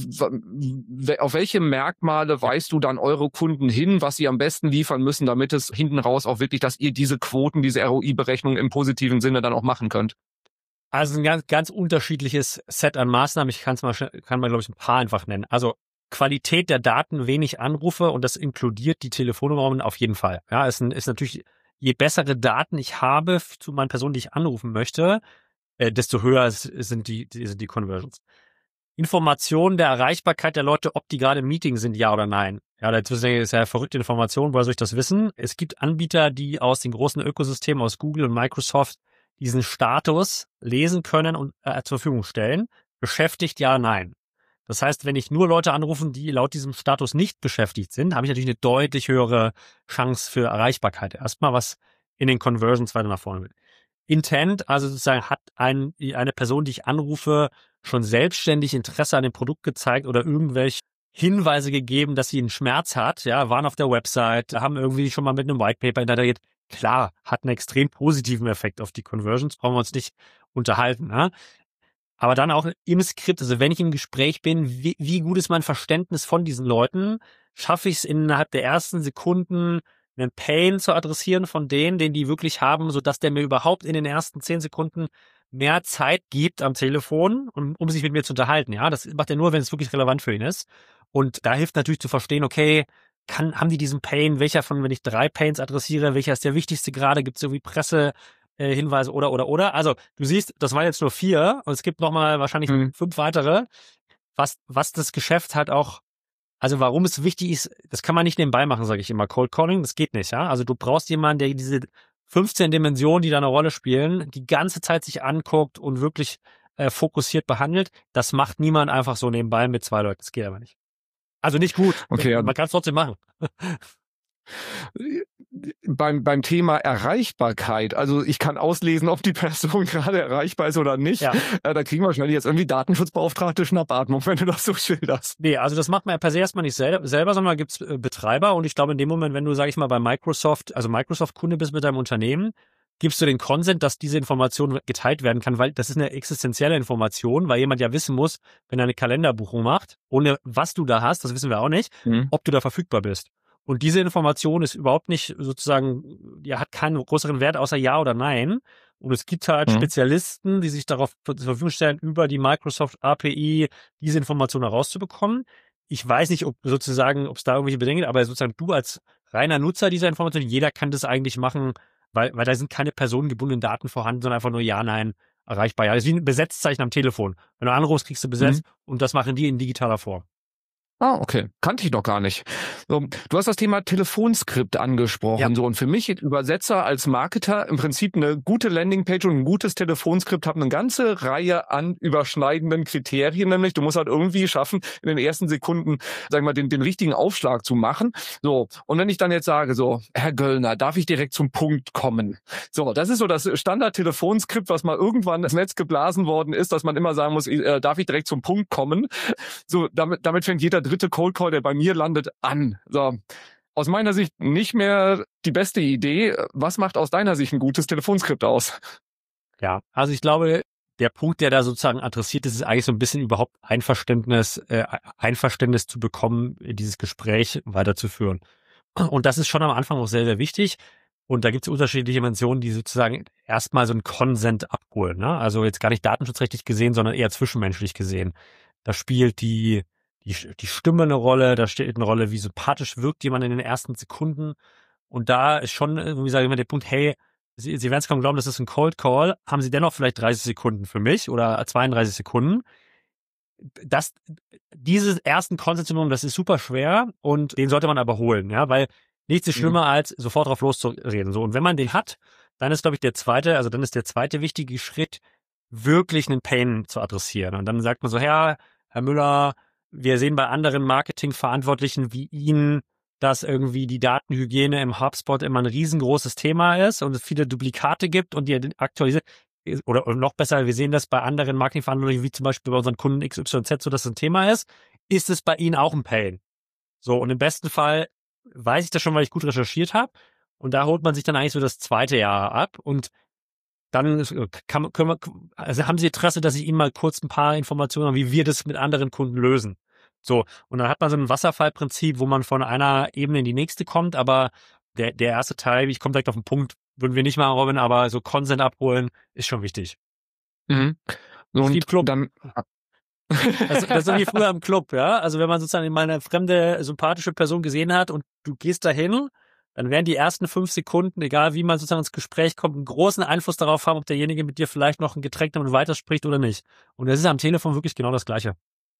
auf welche Merkmale weist du dann eure Kunden hin, was sie am besten liefern müssen, damit es hinten raus auch wirklich, dass ihr diese Quoten, diese R O I-Berechnung im positiven Sinne dann auch machen könnt? Also ein ganz, ganz unterschiedliches Set an Maßnahmen. Ich kann es mal, kann mal, glaube ich, ein paar einfach nennen. Also Qualität der Daten, wenig Anrufe und das inkludiert die Telefonnummern auf jeden Fall. Ja, ist, ein, ist natürlich, je bessere Daten ich habe zu meinen Personen, die ich anrufen möchte, äh, desto höher sind die, die, sind die Conversions. Information der Erreichbarkeit der Leute, ob die gerade im Meeting sind, ja oder nein. Ja, das ist ja verrückte Information, woher soll ich das wissen? Es gibt Anbieter, die aus den großen Ökosystemen, aus Google und Microsoft, diesen Status lesen können und äh, zur Verfügung stellen. Beschäftigt, ja, nein. Das heißt, wenn ich nur Leute anrufen, die laut diesem Status nicht beschäftigt sind, habe ich natürlich eine deutlich höhere Chance für Erreichbarkeit. Erstmal, was in den Conversions weiter nach vorne will. Intent, also sozusagen hat ein, eine Person, die ich anrufe, schon selbstständig Interesse an dem Produkt gezeigt oder irgendwelche Hinweise gegeben, dass sie einen Schmerz hat, ja, waren auf der Website, haben irgendwie schon mal mit einem White Paper interagiert. Klar, hat einen extrem positiven Effekt auf die Conversions, brauchen wir uns nicht unterhalten, ne? Aber dann auch im Skript, also wenn ich im Gespräch bin, wie, wie gut ist mein Verständnis von diesen Leuten? Schaffe ich es innerhalb der ersten Sekunden, einen Pain zu adressieren von denen, den die wirklich haben, sodass der mir überhaupt in den ersten zehn Sekunden mehr Zeit gibt am Telefon, um, um sich mit mir zu unterhalten. Ja, das macht er nur, wenn es wirklich relevant für ihn ist. Und da hilft natürlich zu verstehen, okay, kann, haben die diesen Pain? Welcher von, wenn ich drei Pains adressiere, welcher ist der wichtigste gerade? Gibt es irgendwie Presse? Äh, Hinweise oder, oder, oder. Also, du siehst, das waren jetzt nur vier und es gibt nochmal wahrscheinlich mhm. fünf weitere, was, was das Geschäft halt auch, also warum es wichtig ist, das kann man nicht nebenbei machen, sage ich immer. Cold Calling, das geht nicht, ja. Also du brauchst jemanden, der diese fünfzehn Dimensionen, die da eine Rolle spielen, die ganze Zeit sich anguckt und wirklich äh, fokussiert behandelt. Das macht niemand einfach so nebenbei mit zwei Leuten. Das geht aber nicht. Also nicht gut. Okay, ja. Man kann es trotzdem machen. Beim, beim Thema Erreichbarkeit, also ich kann auslesen, ob die Person gerade erreichbar ist oder nicht. Ja. Äh, da kriegen wir wahrscheinlich jetzt irgendwie Datenschutzbeauftragte Schnappatmung, wenn du das so schilderst. Nee, also das macht man ja per se erstmal nicht sel- selber, sondern da gibt's äh, Betreiber und ich glaube in dem Moment, wenn du, sag ich mal, bei Microsoft, also Microsoft-Kunde bist mit deinem Unternehmen, gibst du den Consent, dass diese Information geteilt werden kann, weil das ist eine existenzielle Information, weil jemand ja wissen muss, wenn er eine Kalenderbuchung macht, ohne was du da hast, das wissen wir auch nicht, mhm. ob du da verfügbar bist. Und diese Information ist überhaupt nicht sozusagen, ja, hat keinen größeren Wert außer Ja oder Nein. Und es gibt halt mhm. Spezialisten, die sich darauf zur Verfügung stellen, über die Microsoft A P I diese Information herauszubekommen. ich weiß nicht, ob sozusagen, ob es da irgendwelche Bedenken gibt, aber sozusagen du als reiner Nutzer dieser Information, jeder kann das eigentlich machen, weil, weil da sind keine personengebundenen Daten vorhanden, sondern einfach nur Ja, Nein erreichbar. Ja, das ist wie ein Besetzzeichen am Telefon. Wenn du anrufst, kriegst du besetzt mhm. und das machen die in digitaler Form. Ah, okay. Kannte ich noch gar nicht. So, du hast das Thema Telefonskript angesprochen. Ja. So, und für mich Übersetzer als Marketer im Prinzip eine gute Landingpage und ein gutes Telefonskript haben eine ganze Reihe an überschneidenden Kriterien, nämlich du musst halt irgendwie schaffen, in den ersten Sekunden, sagen wir mal, den, den richtigen Aufschlag zu machen. So, und wenn ich dann jetzt sage, so, Herr Göllner, darf ich direkt zum Punkt kommen? So, das ist so das Standard-Telefonskript, was mal irgendwann ins Netz geblasen worden ist, dass man immer sagen muss, äh, darf ich direkt zum Punkt kommen? So, damit, damit fängt jeder dritte Cold Call, der bei mir landet, an. So. Aus meiner Sicht nicht mehr die beste Idee. Was macht aus deiner Sicht ein gutes Telefonskript aus? Ja, also ich glaube, der Punkt, der da sozusagen adressiert ist, ist eigentlich so ein bisschen überhaupt Einverständnis, äh, Einverständnis zu bekommen, dieses Gespräch weiterzuführen. Und das ist schon am Anfang auch sehr, sehr wichtig. Und da gibt es unterschiedliche Dimensionen, die sozusagen erstmal so einen Consent abholen. Ne? Also jetzt gar nicht datenschutzrechtlich gesehen, sondern eher zwischenmenschlich gesehen. Da spielt die Die, die Stimme eine Rolle, da steht eine Rolle, wie sympathisch wirkt jemand in den ersten Sekunden. Und da ist schon, wie sage ich immer, der Punkt, hey, Sie, Sie werden es kaum glauben, das ist ein Cold Call. Haben Sie dennoch vielleicht dreißig Sekunden für mich oder zweiunddreißig Sekunden? Das, dieses ersten Consent, das ist super schwer und den sollte man aber holen, ja, weil nichts ist schlimmer, mhm. als sofort drauf loszureden. So, und wenn man den hat, dann ist, glaube ich, der zweite, also dann ist der zweite wichtige Schritt, wirklich einen Pain zu adressieren. Und dann sagt man so, Herr, Herr Müller, wir sehen bei anderen Marketingverantwortlichen wie Ihnen, dass irgendwie die Datenhygiene im HubSpot immer ein riesengroßes Thema ist und es viele Duplikate gibt und die aktualisiert. Oder, oder noch besser, wir sehen das bei anderen Marketingverantwortlichen, wie zum Beispiel bei unseren Kunden X Y Z, so dass das ein Thema ist. Ist es bei Ihnen auch ein Pain? So, und im besten Fall weiß ich das schon, weil ich gut recherchiert habe. Und da holt man sich dann eigentlich so das zweite Jahr ab und dann kann, können wir, also haben Sie Interesse, dass ich Ihnen mal kurz ein paar Informationen habe, wie wir das mit anderen Kunden lösen. So, und dann hat man so ein Wasserfallprinzip, wo man von einer Ebene in die nächste kommt, aber der, der erste Teil, ich komme direkt auf den Punkt, würden wir nicht machen, Robin, aber so Consent abholen ist schon wichtig. Mhm. So, und Club. dann das, das ist so wie früher im Club, ja. Also wenn man sozusagen mal eine fremde, sympathische Person gesehen hat und du gehst dahin, dann werden die ersten fünf Sekunden, egal wie man sozusagen ins Gespräch kommt, einen großen Einfluss darauf haben, ob derjenige mit dir vielleicht noch ein Getränk damit weiterspricht oder nicht. Und das ist am Telefon wirklich genau das Gleiche.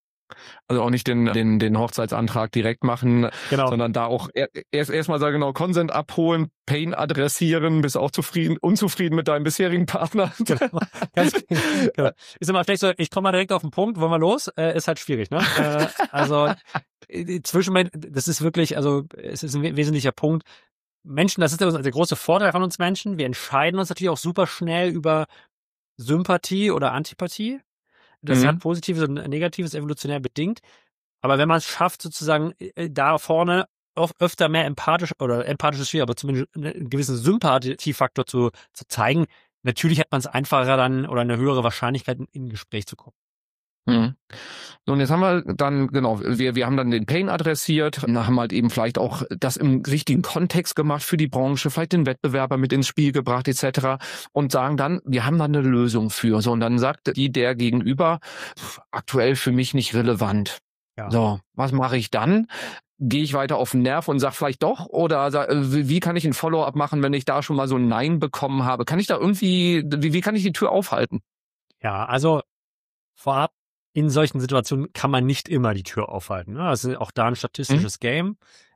Also auch nicht den den den Hochzeitsantrag direkt machen, genau. sondern da auch erst erstmal sagen, genau, Consent abholen, Pain adressieren, bist auch zufrieden, unzufrieden mit deinem bisherigen Partner. Genau. Ganz, genau. Ist immer vielleicht so, ich komme mal direkt auf den Punkt, wollen wir los? Äh, ist halt schwierig, ne? äh, also zwischen, das ist wirklich, also es ist ein wesentlicher Punkt. Menschen, das ist der, der große Vorteil von uns Menschen. Wir entscheiden uns natürlich auch super schnell über Sympathie oder Antipathie. Das mhm. hat Positives und Negatives evolutionär bedingt. Aber wenn man es schafft, sozusagen da vorne oft öfter mehr empathisch oder empathisch ist schwierig, aber zumindest einen gewissen Sympathiefaktor zu, zu zeigen, natürlich hat man es einfacher dann oder eine höhere Wahrscheinlichkeit, in ein Gespräch zu kommen. Mhm. So, und jetzt haben wir dann, genau, wir wir haben dann den Pain adressiert, haben halt eben vielleicht auch das im richtigen Kontext gemacht für die Branche, vielleicht den Wettbewerber mit ins Spiel gebracht et cetera und sagen dann, wir haben da eine Lösung für. So, und dann sagt die der Gegenüber, pff, aktuell für mich nicht relevant. Ja. So, was mache ich dann? Gehe ich weiter auf den Nerv und sag vielleicht doch? Oder wie kann ich ein Follow-up machen, wenn ich da schon mal so ein Nein bekommen habe? Kann ich da irgendwie, wie, wie kann ich die Tür aufhalten? Ja, also vorab, in solchen Situationen kann man nicht immer die Tür aufhalten. Ne? Das ist auch da ein statistisches mhm. Game.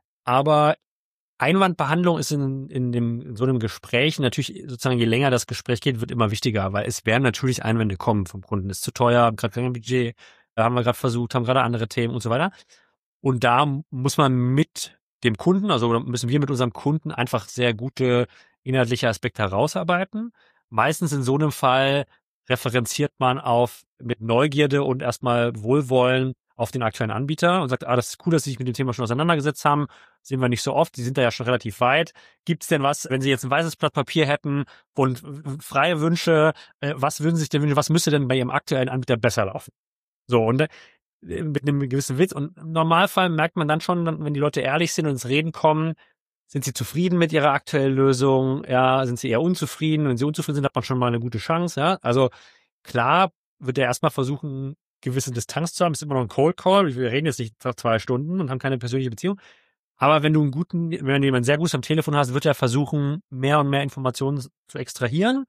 Aber Einwandbehandlung ist in, in, dem, in so einem Gespräch natürlich sozusagen, je länger das Gespräch geht, wird immer wichtiger, weil es werden natürlich Einwände kommen vom Kunden. Ist zu teuer, gerade kein Budget, da haben wir gerade versucht, haben gerade andere Themen und so weiter. Und da muss man mit dem Kunden, also müssen wir mit unserem Kunden einfach sehr gute inhaltliche Aspekte herausarbeiten. Meistens in so einem Fall referenziert man auf mit Neugierde und erstmal Wohlwollen auf den aktuellen Anbieter und sagt, ah, das ist cool, dass Sie sich mit dem Thema schon auseinandergesetzt haben. Sehen wir nicht so oft. Sie sind da ja schon relativ weit. Gibt es denn was, wenn Sie jetzt ein weißes Blatt Papier hätten und freie Wünsche, äh, was würden Sie sich denn wünschen, was müsste denn bei Ihrem aktuellen Anbieter besser laufen? So, und äh, mit einem gewissen Witz. Und im Normalfall merkt man dann schon, wenn die Leute ehrlich sind und ins Reden kommen, sind sie zufrieden mit ihrer aktuellen Lösung? Ja, sind sie eher unzufrieden? Wenn sie unzufrieden sind, hat man schon mal eine gute Chance. Ja, also klar wird er erstmal versuchen, gewisse Distanz zu haben. Es ist immer noch ein Cold Call. Wir reden jetzt nicht nach zwei Stunden und haben keine persönliche Beziehung. Aber wenn du einen guten, wenn du jemanden sehr gut am Telefon hast, wird er versuchen, mehr und mehr Informationen zu extrahieren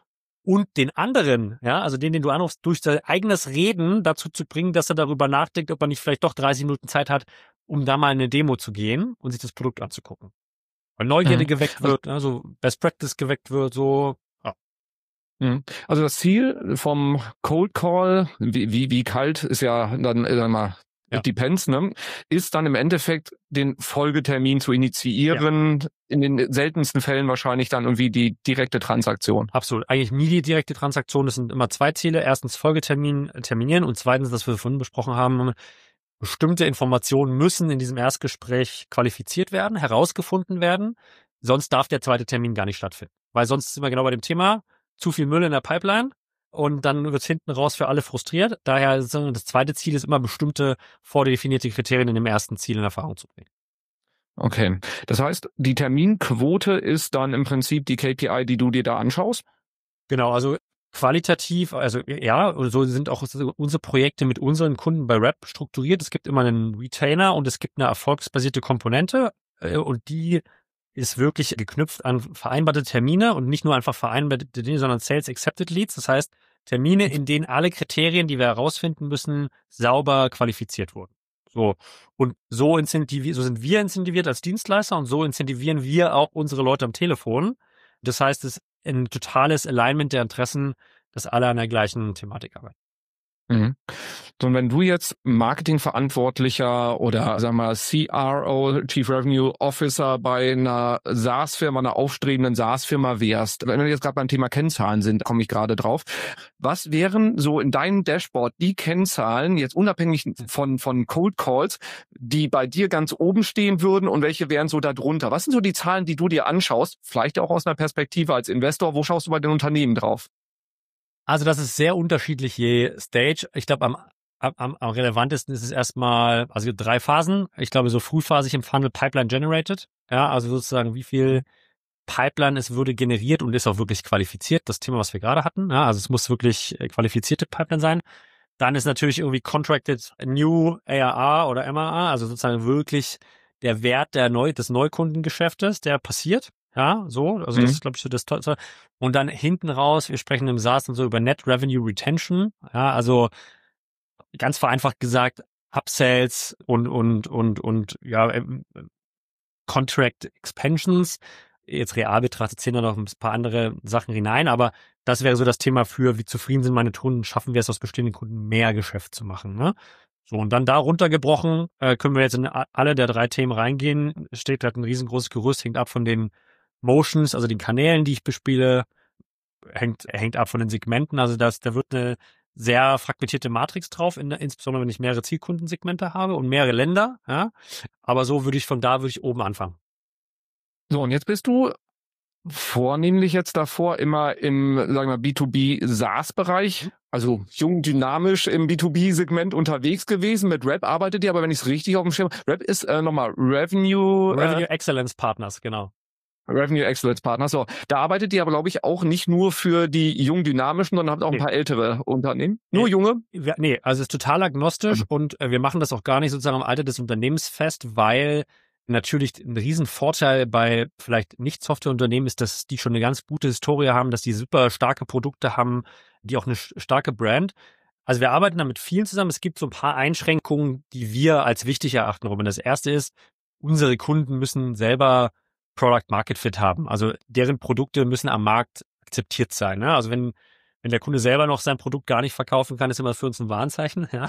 und den anderen, ja, also den, den du anrufst, durch sein eigenes Reden dazu zu bringen, dass er darüber nachdenkt, ob er nicht vielleicht doch dreißig Minuten Zeit hat, um da mal in eine Demo zu gehen und sich das Produkt anzugucken. Weil Neugierde mhm. geweckt wird, also Best Practice geweckt wird, so. Ja. Mhm. Also das Ziel vom Cold Call, wie, wie, wie kalt ist ja dann, dann mal, ja. It depends, ne? Ist dann im Endeffekt den Folgetermin zu initiieren, ja. in den seltensten Fällen wahrscheinlich dann irgendwie die direkte Transaktion. Absolut. Eigentlich nie die direkte Transaktion. Das sind immer zwei Ziele. Erstens Folgetermin terminieren und zweitens, das wir vorhin besprochen haben, bestimmte Informationen müssen in diesem Erstgespräch qualifiziert werden, herausgefunden werden. Sonst darf der zweite Termin gar nicht stattfinden. Weil sonst sind wir genau bei dem Thema, zu viel Müll in der Pipeline. Und dann wird es hinten raus für alle frustriert. Daher ist das zweite Ziel ist immer bestimmte vordefinierte Kriterien in dem ersten Ziel in Erfahrung zu bringen. Okay. Das heißt, die Terminquote ist dann im Prinzip die K P I, die du dir da anschaust? Genau, also qualitativ, also ja, und so sind auch unsere Projekte mit unseren Kunden bei Rap strukturiert. Es gibt immer einen Retainer und es gibt eine erfolgsbasierte Komponente und die ist wirklich geknüpft an vereinbarte Termine und nicht nur einfach vereinbarte Termine, sondern Sales Accepted Leads. Das heißt, Termine, in denen alle Kriterien, die wir herausfinden müssen, sauber qualifiziert wurden. So. Und so incentiviert, so sind wir incentiviert als Dienstleister und so incentivieren wir auch unsere Leute am Telefon. Das heißt, es ist ein totales Alignment der Interessen, dass alle an der gleichen Thematik arbeiten. Mhm. So, und wenn du jetzt Marketingverantwortlicher oder sag mal C R O, Chief Revenue Officer bei einer SaaS-Firma, einer aufstrebenden SaaS-Firma wärst, wenn wir jetzt gerade beim Thema Kennzahlen sind, komme ich gerade drauf. Was wären so in deinem Dashboard die Kennzahlen, jetzt unabhängig von von Cold Calls, die bei dir ganz oben stehen würden und welche wären so da drunter? Was sind so die Zahlen, die du dir anschaust, vielleicht auch aus einer Perspektive als Investor? Wo schaust du bei den Unternehmen drauf? Also das ist sehr unterschiedlich je Stage. Ich glaube, am, am, am relevantesten ist es erstmal, also drei Phasen. Ich glaube, so frühphasig im Funnel Pipeline generated. Ja, also sozusagen, wie viel Pipeline es würde generiert und ist auch wirklich qualifiziert. Das Thema, was wir gerade hatten. Ja, also es muss wirklich qualifizierte Pipeline sein. Dann ist natürlich irgendwie contracted new A R R oder M R R, also sozusagen wirklich der Wert der Neu des Neukundengeschäftes, der passiert. Ja, so, also mhm. das ist, glaube ich, so das Tolle. Und dann hinten raus, wir sprechen im SaaS und so über Net Revenue Retention. Ja, also ganz vereinfacht gesagt, Upsells und, und, und, und, ja, Contract Expansions. Jetzt real betrachtet zählen da noch ein paar andere Sachen hinein, aber das wäre so das Thema für, wie zufrieden sind meine Kunden, schaffen wir es aus bestehenden Kunden mehr Geschäft zu machen, ne? So, und dann da runtergebrochen, äh, können wir jetzt in alle der drei Themen reingehen. Steht halt ein riesengroßes Gerüst, hängt ab von den Motions, also den Kanälen, die ich bespiele, hängt, hängt ab von den Segmenten. Also das, da wird eine sehr fragmentierte Matrix drauf, in, insbesondere wenn ich mehrere Zielkundensegmente habe und mehrere Länder. Ja, aber so würde ich von da würde ich oben anfangen. So, und jetzt bist du vornehmlich jetzt davor immer im, sagen wir mal, B zwei B SaaS-Bereich, also jung, dynamisch im B zwei B-Segment unterwegs gewesen. Mit Rap arbeitet ihr, aber wenn ich es richtig auf dem Schirm, Rap ist äh, nochmal Revenue... Revenue äh, Excellence Partners, genau. Revenue Excellence Partners, so. Da arbeitet ihr aber, glaube ich, auch nicht nur für die jung dynamischen, sondern habt auch nee. ein paar ältere Unternehmen. Nur nee. junge? Nee, also es ist total agnostisch mhm. und äh, wir machen das auch gar nicht sozusagen am Alter des Unternehmens fest, weil natürlich ein Riesenvorteil bei vielleicht nicht Softwareunternehmen ist, dass die schon eine ganz gute Historie haben, dass die super starke Produkte haben, die auch eine starke Brand. Also wir arbeiten da mit vielen zusammen. Es gibt so ein paar Einschränkungen, die wir als wichtig erachten, Robin. Das erste ist, unsere Kunden müssen selber Product Market Fit haben. Also deren Produkte müssen am Markt akzeptiert sein. Ne? Also wenn wenn der Kunde selber noch sein Produkt gar nicht verkaufen kann, ist immer für uns ein Warnzeichen. Ja?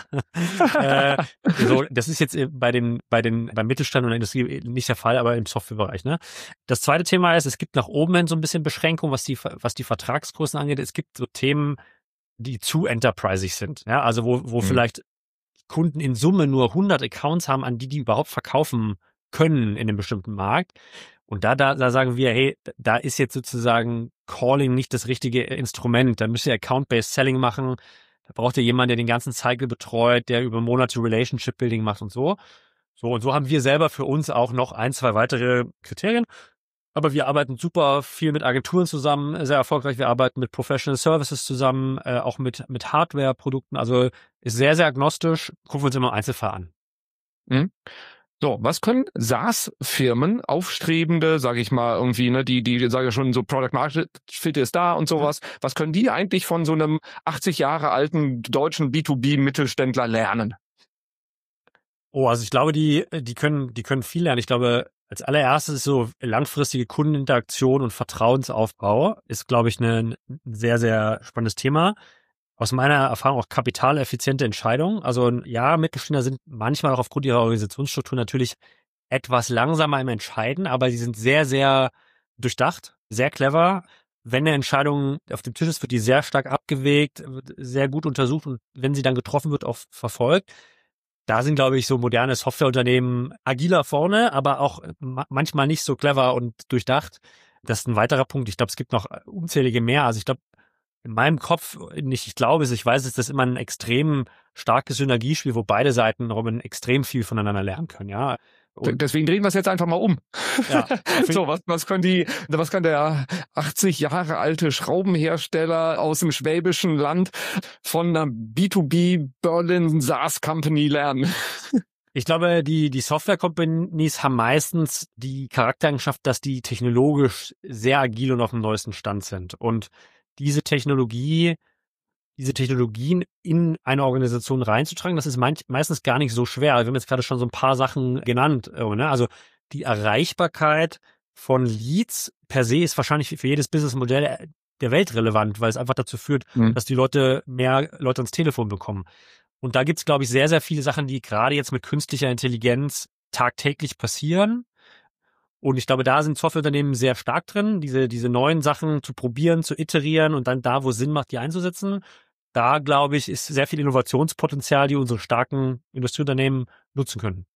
äh, so, das ist jetzt bei den bei den beim Mittelstand und der Industrie nicht der Fall, aber im Softwarebereich. Ne? Das zweite Thema ist, es gibt nach oben hin so ein bisschen Beschränkung, was die was die Vertragsgrößen angeht. Es gibt so Themen, die zu enterprisig sind. Ja? Also wo wo mhm. vielleicht Kunden in Summe nur hundert Accounts haben, an die die überhaupt verkaufen können in einem bestimmten Markt. Und da, da, da sagen wir, hey, da ist jetzt sozusagen Calling nicht das richtige Instrument. Da müsst ihr Account-Based Selling machen. Da braucht ihr jemanden, der den ganzen Cycle betreut, der über Monate Relationship Building macht und so. So, und so haben wir selber für uns auch noch ein, zwei weitere Kriterien. Aber wir arbeiten super viel mit Agenturen zusammen, sehr erfolgreich. Wir arbeiten mit Professional Services zusammen, äh, auch mit mit Hardware-Produkten. Also ist sehr, sehr agnostisch. Gucken wir uns immer im Einzelfall an. Mhm. So, was können SaaS-Firmen, aufstrebende, sage ich mal, irgendwie, ne, die, die, sage ich schon, so Product Market Fit ist da und sowas, was können die eigentlich von so einem achtzig Jahre alten deutschen B zwei B-Mittelständler lernen? Oh, also ich glaube, die, die können, die können viel lernen. Ich glaube, als allererstes ist so langfristige Kundeninteraktion und Vertrauensaufbau ist, glaube ich, ein sehr, sehr spannendes Thema. Aus meiner Erfahrung auch kapitaleffiziente Entscheidungen. Also ja, Mittelständler sind manchmal auch aufgrund ihrer Organisationsstruktur natürlich etwas langsamer im Entscheiden, aber sie sind sehr, sehr durchdacht, sehr clever. Wenn eine Entscheidung auf dem Tisch ist, wird die sehr stark abgewegt, wird sehr gut untersucht und wenn sie dann getroffen wird, auch verfolgt. Da sind, glaube ich, so moderne Softwareunternehmen agiler vorne, aber auch manchmal nicht so clever und durchdacht. Das ist ein weiterer Punkt. Ich glaube, es gibt noch unzählige mehr. Also ich glaube, in meinem Kopf, nicht ich glaube es, ich weiß es, das ist immer ein extrem starkes Synergiespiel, wo beide Seiten Robin extrem viel voneinander lernen können, ja. Und deswegen drehen wir es jetzt einfach mal um. Ja, so, was, was können die, was kann der achtzig Jahre alte Schraubenhersteller aus dem schwäbischen Land von einer B zwei B Berlin SaaS Company lernen? Ich glaube, die, die Software-Companies haben meistens die Charaktereigenschaft, dass die technologisch sehr agil und auf dem neuesten Stand sind. Und diese Technologie, diese Technologien in eine Organisation reinzutragen, das ist manch, meistens gar nicht so schwer. Wir haben jetzt gerade schon so ein paar Sachen genannt. Ne? Also die Erreichbarkeit von Leads per se ist wahrscheinlich für jedes Businessmodell der Welt relevant, weil es einfach dazu führt, mhm. dass die Leute mehr Leute ans Telefon bekommen. Und da gibt's, glaube ich, sehr, sehr viele Sachen, die gerade jetzt mit künstlicher Intelligenz tagtäglich passieren. Und ich glaube, da sind Softwareunternehmen sehr stark drin, diese diese neuen Sachen zu probieren, zu iterieren und dann da, wo es Sinn macht, die einzusetzen. Da, glaube ich, ist sehr viel Innovationspotenzial, die unsere starken Industrieunternehmen nutzen können.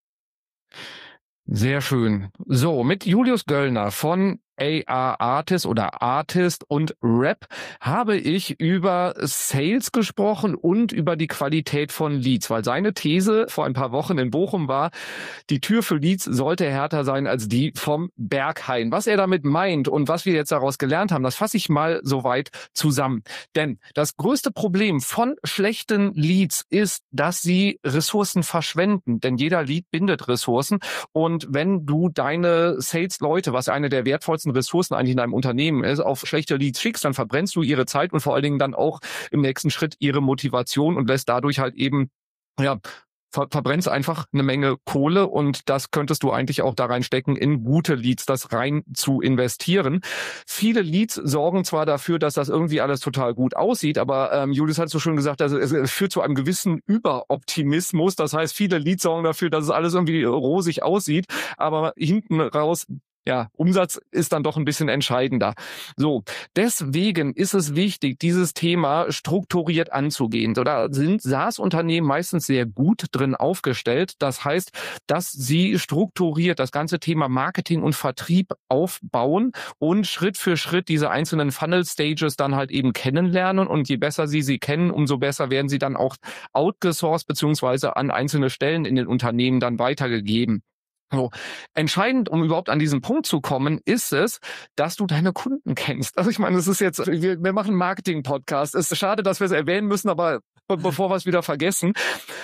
Sehr schön. So, mit Julius Göllner von A R Artist oder Artist und Rap habe ich über Sales gesprochen und über die Qualität von Leads, weil seine These vor ein paar Wochen in Bochum war, die Tür für Leads sollte härter sein als die vom Berghain. Was er damit meint und was wir jetzt daraus gelernt haben, das fasse ich mal soweit zusammen. Denn das größte Problem von schlechten Leads ist, dass sie Ressourcen verschwenden, denn jeder Lead bindet Ressourcen und wenn du deine Sales-Leute, was eine der wertvollsten Ressourcen eigentlich in einem Unternehmen ist, auf schlechte Leads schickst, dann verbrennst du ihre Zeit und vor allen Dingen dann auch im nächsten Schritt ihre Motivation und lässt dadurch halt eben, ja, ver- verbrennst einfach eine Menge Kohle und das könntest du eigentlich auch da reinstecken, in gute Leads, das rein zu investieren. Viele Leads sorgen zwar dafür, dass das irgendwie alles total gut aussieht, aber ähm, Julius hat so schön gesagt, also es führt zu einem gewissen Überoptimismus. Das heißt, viele Leads sorgen dafür, dass es alles irgendwie rosig aussieht, aber hinten raus, ja, Umsatz ist dann doch ein bisschen entscheidender. So, deswegen ist es wichtig, dieses Thema strukturiert anzugehen. So, da sind SaaS-Unternehmen meistens sehr gut drin aufgestellt. Das heißt, dass sie strukturiert das ganze Thema Marketing und Vertrieb aufbauen und Schritt für Schritt diese einzelnen Funnel-Stages dann halt eben kennenlernen. Und je besser sie sie kennen, umso besser werden sie dann auch outgesourced beziehungsweise an einzelne Stellen in den Unternehmen dann weitergegeben. So. Entscheidend, um überhaupt an diesen Punkt zu kommen, ist es, dass du deine Kunden kennst. Also ich meine, es ist jetzt, wir, wir machen einen Marketing-Podcast. Es ist schade, dass wir es erwähnen müssen, aber be- bevor wir es wieder vergessen,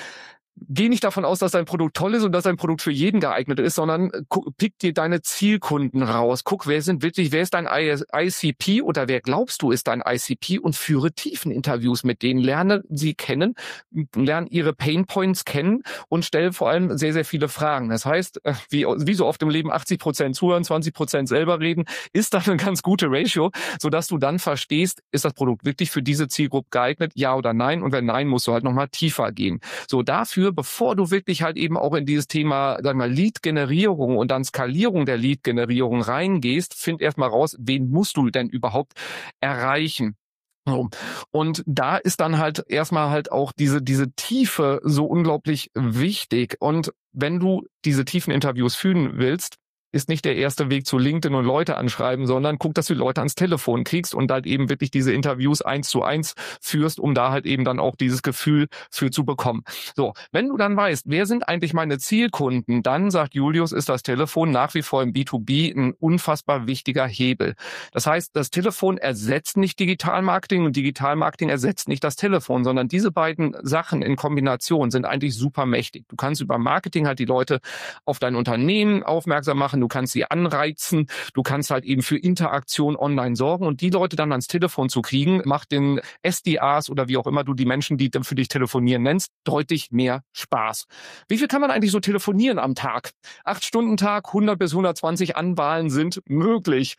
geh nicht davon aus, dass dein Produkt toll ist und dass dein Produkt für jeden geeignet ist, sondern guck, pick dir deine Zielkunden raus. Guck, wer sind wirklich, wer ist dein I C P oder wer glaubst du ist dein I C P und führe tiefen Interviews mit denen. Lerne sie kennen, lerne ihre Painpoints kennen und stelle vor allem sehr, sehr viele Fragen. Das heißt, wie, wie so oft im Leben, achtzig Prozent zuhören, zwanzig Prozent selber reden, ist dann eine ganz gute Ratio, sodass du dann verstehst, ist das Produkt wirklich für diese Zielgruppe geeignet, ja oder nein? Und wenn nein, musst du halt nochmal tiefer gehen. So, dafür, bevor du wirklich halt eben auch in dieses Thema, sag mal, Lead-Generierung und dann Skalierung der Lead-Generierung reingehst, find erstmal raus, wen musst du denn überhaupt erreichen. So. Und da ist dann halt erstmal halt auch diese diese Tiefe so unglaublich wichtig. Und wenn du diese tiefen Interviews führen willst, ist nicht der erste Weg zu LinkedIn und Leute anschreiben, sondern guck, dass du Leute ans Telefon kriegst und halt eben wirklich diese Interviews eins zu eins führst, um da halt eben dann auch dieses Gefühl für zu bekommen. So, wenn du dann weißt, wer sind eigentlich meine Zielkunden, dann, sagt Julius, ist das Telefon nach wie vor im B zwei B ein unfassbar wichtiger Hebel. Das heißt, das Telefon ersetzt nicht Digitalmarketing und Digitalmarketing ersetzt nicht das Telefon, sondern diese beiden Sachen in Kombination sind eigentlich super mächtig. Du kannst über Marketing halt die Leute auf dein Unternehmen aufmerksam machen, du kannst sie anreizen, du kannst halt eben für Interaktion online sorgen und die Leute dann ans Telefon zu kriegen, macht den S D As oder wie auch immer du die Menschen, die für dich telefonieren nennst, deutlich mehr Spaß. Wie viel kann man eigentlich so telefonieren am Tag? Acht Stunden Tag, hundert bis hundertzwanzig Anwahlen sind möglich.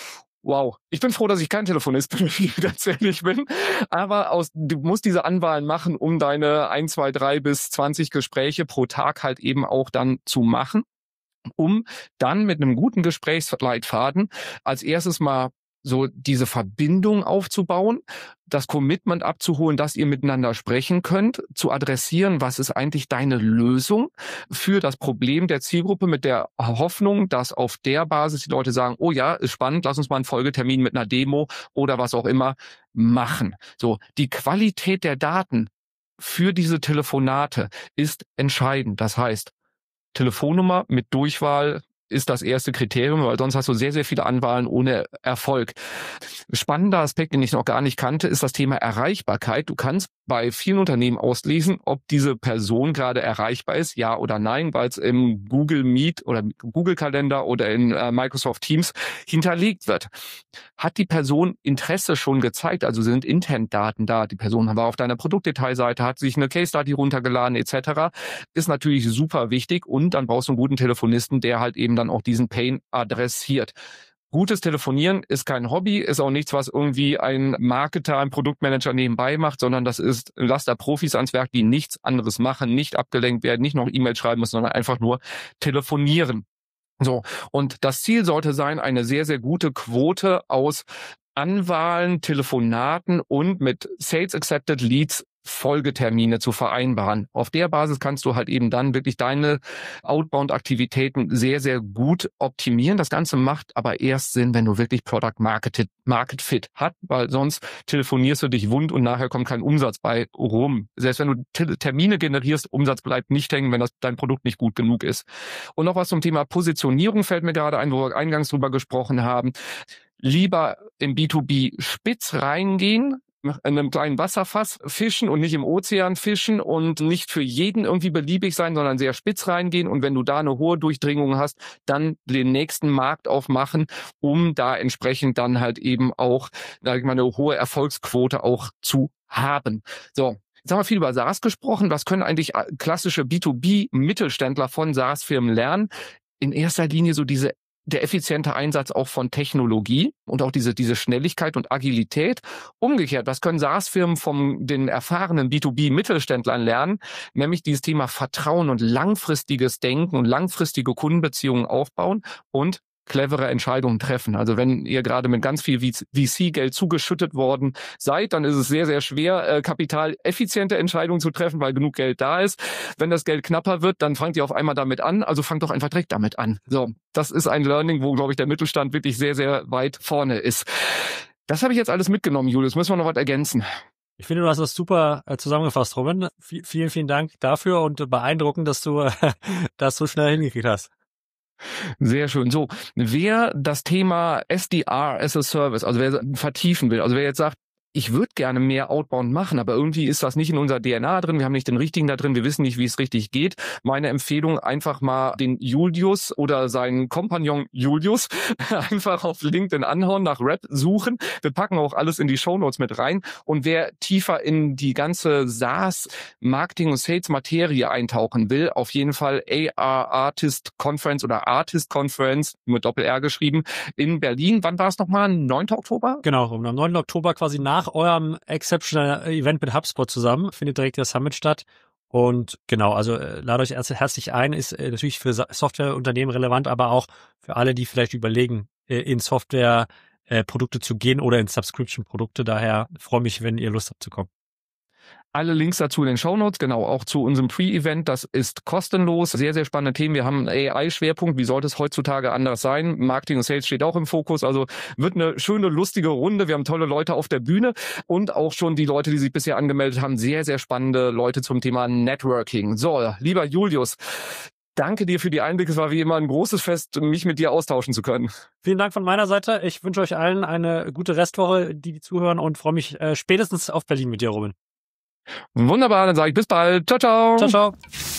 Wow, ich bin froh, dass ich kein Telefonist bin, wie ich ganz ehrlich bin. Aber aus, du musst diese Anwahlen machen, um deine ein, zwei, drei bis zwanzig Gespräche pro Tag halt eben auch dann zu machen, um dann mit einem guten Gesprächsleitfaden als erstes mal so diese Verbindung aufzubauen, das Commitment abzuholen, dass ihr miteinander sprechen könnt, zu adressieren, was ist eigentlich deine Lösung für das Problem der Zielgruppe mit der Hoffnung, dass auf der Basis die Leute sagen, oh ja, ist spannend, lass uns mal einen Folgetermin mit einer Demo oder was auch immer machen. So, die Qualität der Daten für diese Telefonate ist entscheidend. Das heißt, Telefonnummer mit Durchwahl ist das erste Kriterium, weil sonst hast du sehr, sehr viele Anwahlen ohne Erfolg. Spannender Aspekt, den ich noch gar nicht kannte, ist das Thema Erreichbarkeit. Du kannst bei vielen Unternehmen auslesen, ob diese Person gerade erreichbar ist, ja oder nein, weil es im Google Meet oder Google Kalender oder in äh, Microsoft Teams hinterlegt wird. Hat die Person Interesse schon gezeigt, also sind Intent-Daten da, die Person war auf deiner Produktdetailseite, hat sich eine Case-Study runtergeladen et cetera, ist natürlich super wichtig und dann brauchst du einen guten Telefonisten, der halt eben dann auch diesen Pain adressiert. Gutes Telefonieren ist kein Hobby, ist auch nichts, was irgendwie ein Marketer, ein Produktmanager nebenbei macht, sondern das ist, lass da Profis ans Werk, die nichts anderes machen, nicht abgelenkt werden, nicht noch E-Mail schreiben müssen, sondern einfach nur telefonieren. So. Und das Ziel sollte sein, eine sehr, sehr gute Quote aus Anwahlen, Telefonaten und mit Sales Accepted Leads Folgetermine zu vereinbaren. Auf der Basis kannst du halt eben dann wirklich deine Outbound-Aktivitäten sehr, sehr gut optimieren. Das Ganze macht aber erst Sinn, wenn du wirklich Product Market, Market Fit hast, weil sonst telefonierst du dich wund und nachher kommt kein Umsatz bei rum. Selbst wenn du T- Termine generierst, Umsatz bleibt nicht hängen, wenn das dein Produkt nicht gut genug ist. Und noch was zum Thema Positionierung fällt mir gerade ein, wo wir eingangs drüber gesprochen haben. Lieber im B zwei B spitz reingehen, in einem kleinen Wasserfass fischen und nicht im Ozean fischen und nicht für jeden irgendwie beliebig sein, sondern sehr spitz reingehen. Und wenn du da eine hohe Durchdringung hast, dann den nächsten Markt aufmachen, um da entsprechend dann halt eben auch, sag ich mal, eine hohe Erfolgsquote auch zu haben. So. Jetzt haben wir viel über SaaS gesprochen. Was können eigentlich klassische B zwei B-Mittelständler von SaaS-Firmen lernen? In erster Linie so diese der effiziente Einsatz auch von Technologie und auch diese diese Schnelligkeit und Agilität. Umgekehrt, was können SaaS-Firmen von den erfahrenen B zwei B-Mittelständlern lernen? Nämlich dieses Thema Vertrauen und langfristiges Denken und langfristige Kundenbeziehungen aufbauen und clevere Entscheidungen treffen. Also wenn ihr gerade mit ganz viel V C-Geld zugeschüttet worden seid, dann ist es sehr, sehr schwer, kapitaleffiziente Entscheidungen zu treffen, weil genug Geld da ist. Wenn das Geld knapper wird, dann fangt ihr auf einmal damit an. Also fangt doch einfach direkt damit an. So, das ist ein Learning, wo, glaube ich, der Mittelstand wirklich sehr, sehr weit vorne ist. Das habe ich jetzt alles mitgenommen, Julius. Müssen wir noch was ergänzen? Ich finde, du hast das super äh, zusammengefasst, Robin. V- vielen, vielen Dank dafür und äh, beeindruckend, dass du äh, das so schnell hingekriegt hast. Sehr schön. So, wer das Thema S D R as a Service, also wer vertiefen will, also wer jetzt sagt, ich würde gerne mehr Outbound machen, aber irgendwie ist das nicht in unserer D N A drin, wir haben nicht den richtigen da drin, wir wissen nicht, wie es richtig geht. Meine Empfehlung, einfach mal den Julius oder seinen Kompagnon Julius einfach auf LinkedIn anhauen, nach Rap suchen. Wir packen auch alles in die Shownotes mit rein. Und wer tiefer in die ganze SaaS, Marketing und Sales Materie eintauchen will, auf jeden Fall A R Artist Conference oder Artist Conference, mit Doppel-R geschrieben, in Berlin. Wann war es nochmal? neunten Oktober? Genau, am neunten Oktober quasi nach eurem Exceptional Event mit HubSpot zusammen, findet direkt der Summit statt. Und genau, also äh, lade euch herzlich ein, ist äh, natürlich für Softwareunternehmen relevant, aber auch für alle, die vielleicht überlegen, äh, in Softwareprodukte äh, zu gehen oder in Subscription-Produkte. Daher freue mich, wenn ihr Lust habt zu kommen. Alle Links dazu in den Shownotes, genau, auch zu unserem Pre-Event. Das ist kostenlos. Sehr, sehr spannende Themen. Wir haben einen A I-Schwerpunkt. Wie sollte es heutzutage anders sein? Marketing und Sales steht auch im Fokus. Also wird eine schöne, lustige Runde. Wir haben tolle Leute auf der Bühne und auch schon die Leute, die sich bisher angemeldet haben, sehr, sehr spannende Leute zum Thema Networking. So, lieber Julius, danke dir für die Einblicke. Es war wie immer ein großes Fest, mich mit dir austauschen zu können. Vielen Dank von meiner Seite. Ich wünsche euch allen eine gute Restwoche, die, die zuhören, und freue mich äh, spätestens auf Berlin mit dir, Robin. Wunderbar, dann sage ich bis bald. Ciao, ciao. Ciao, ciao.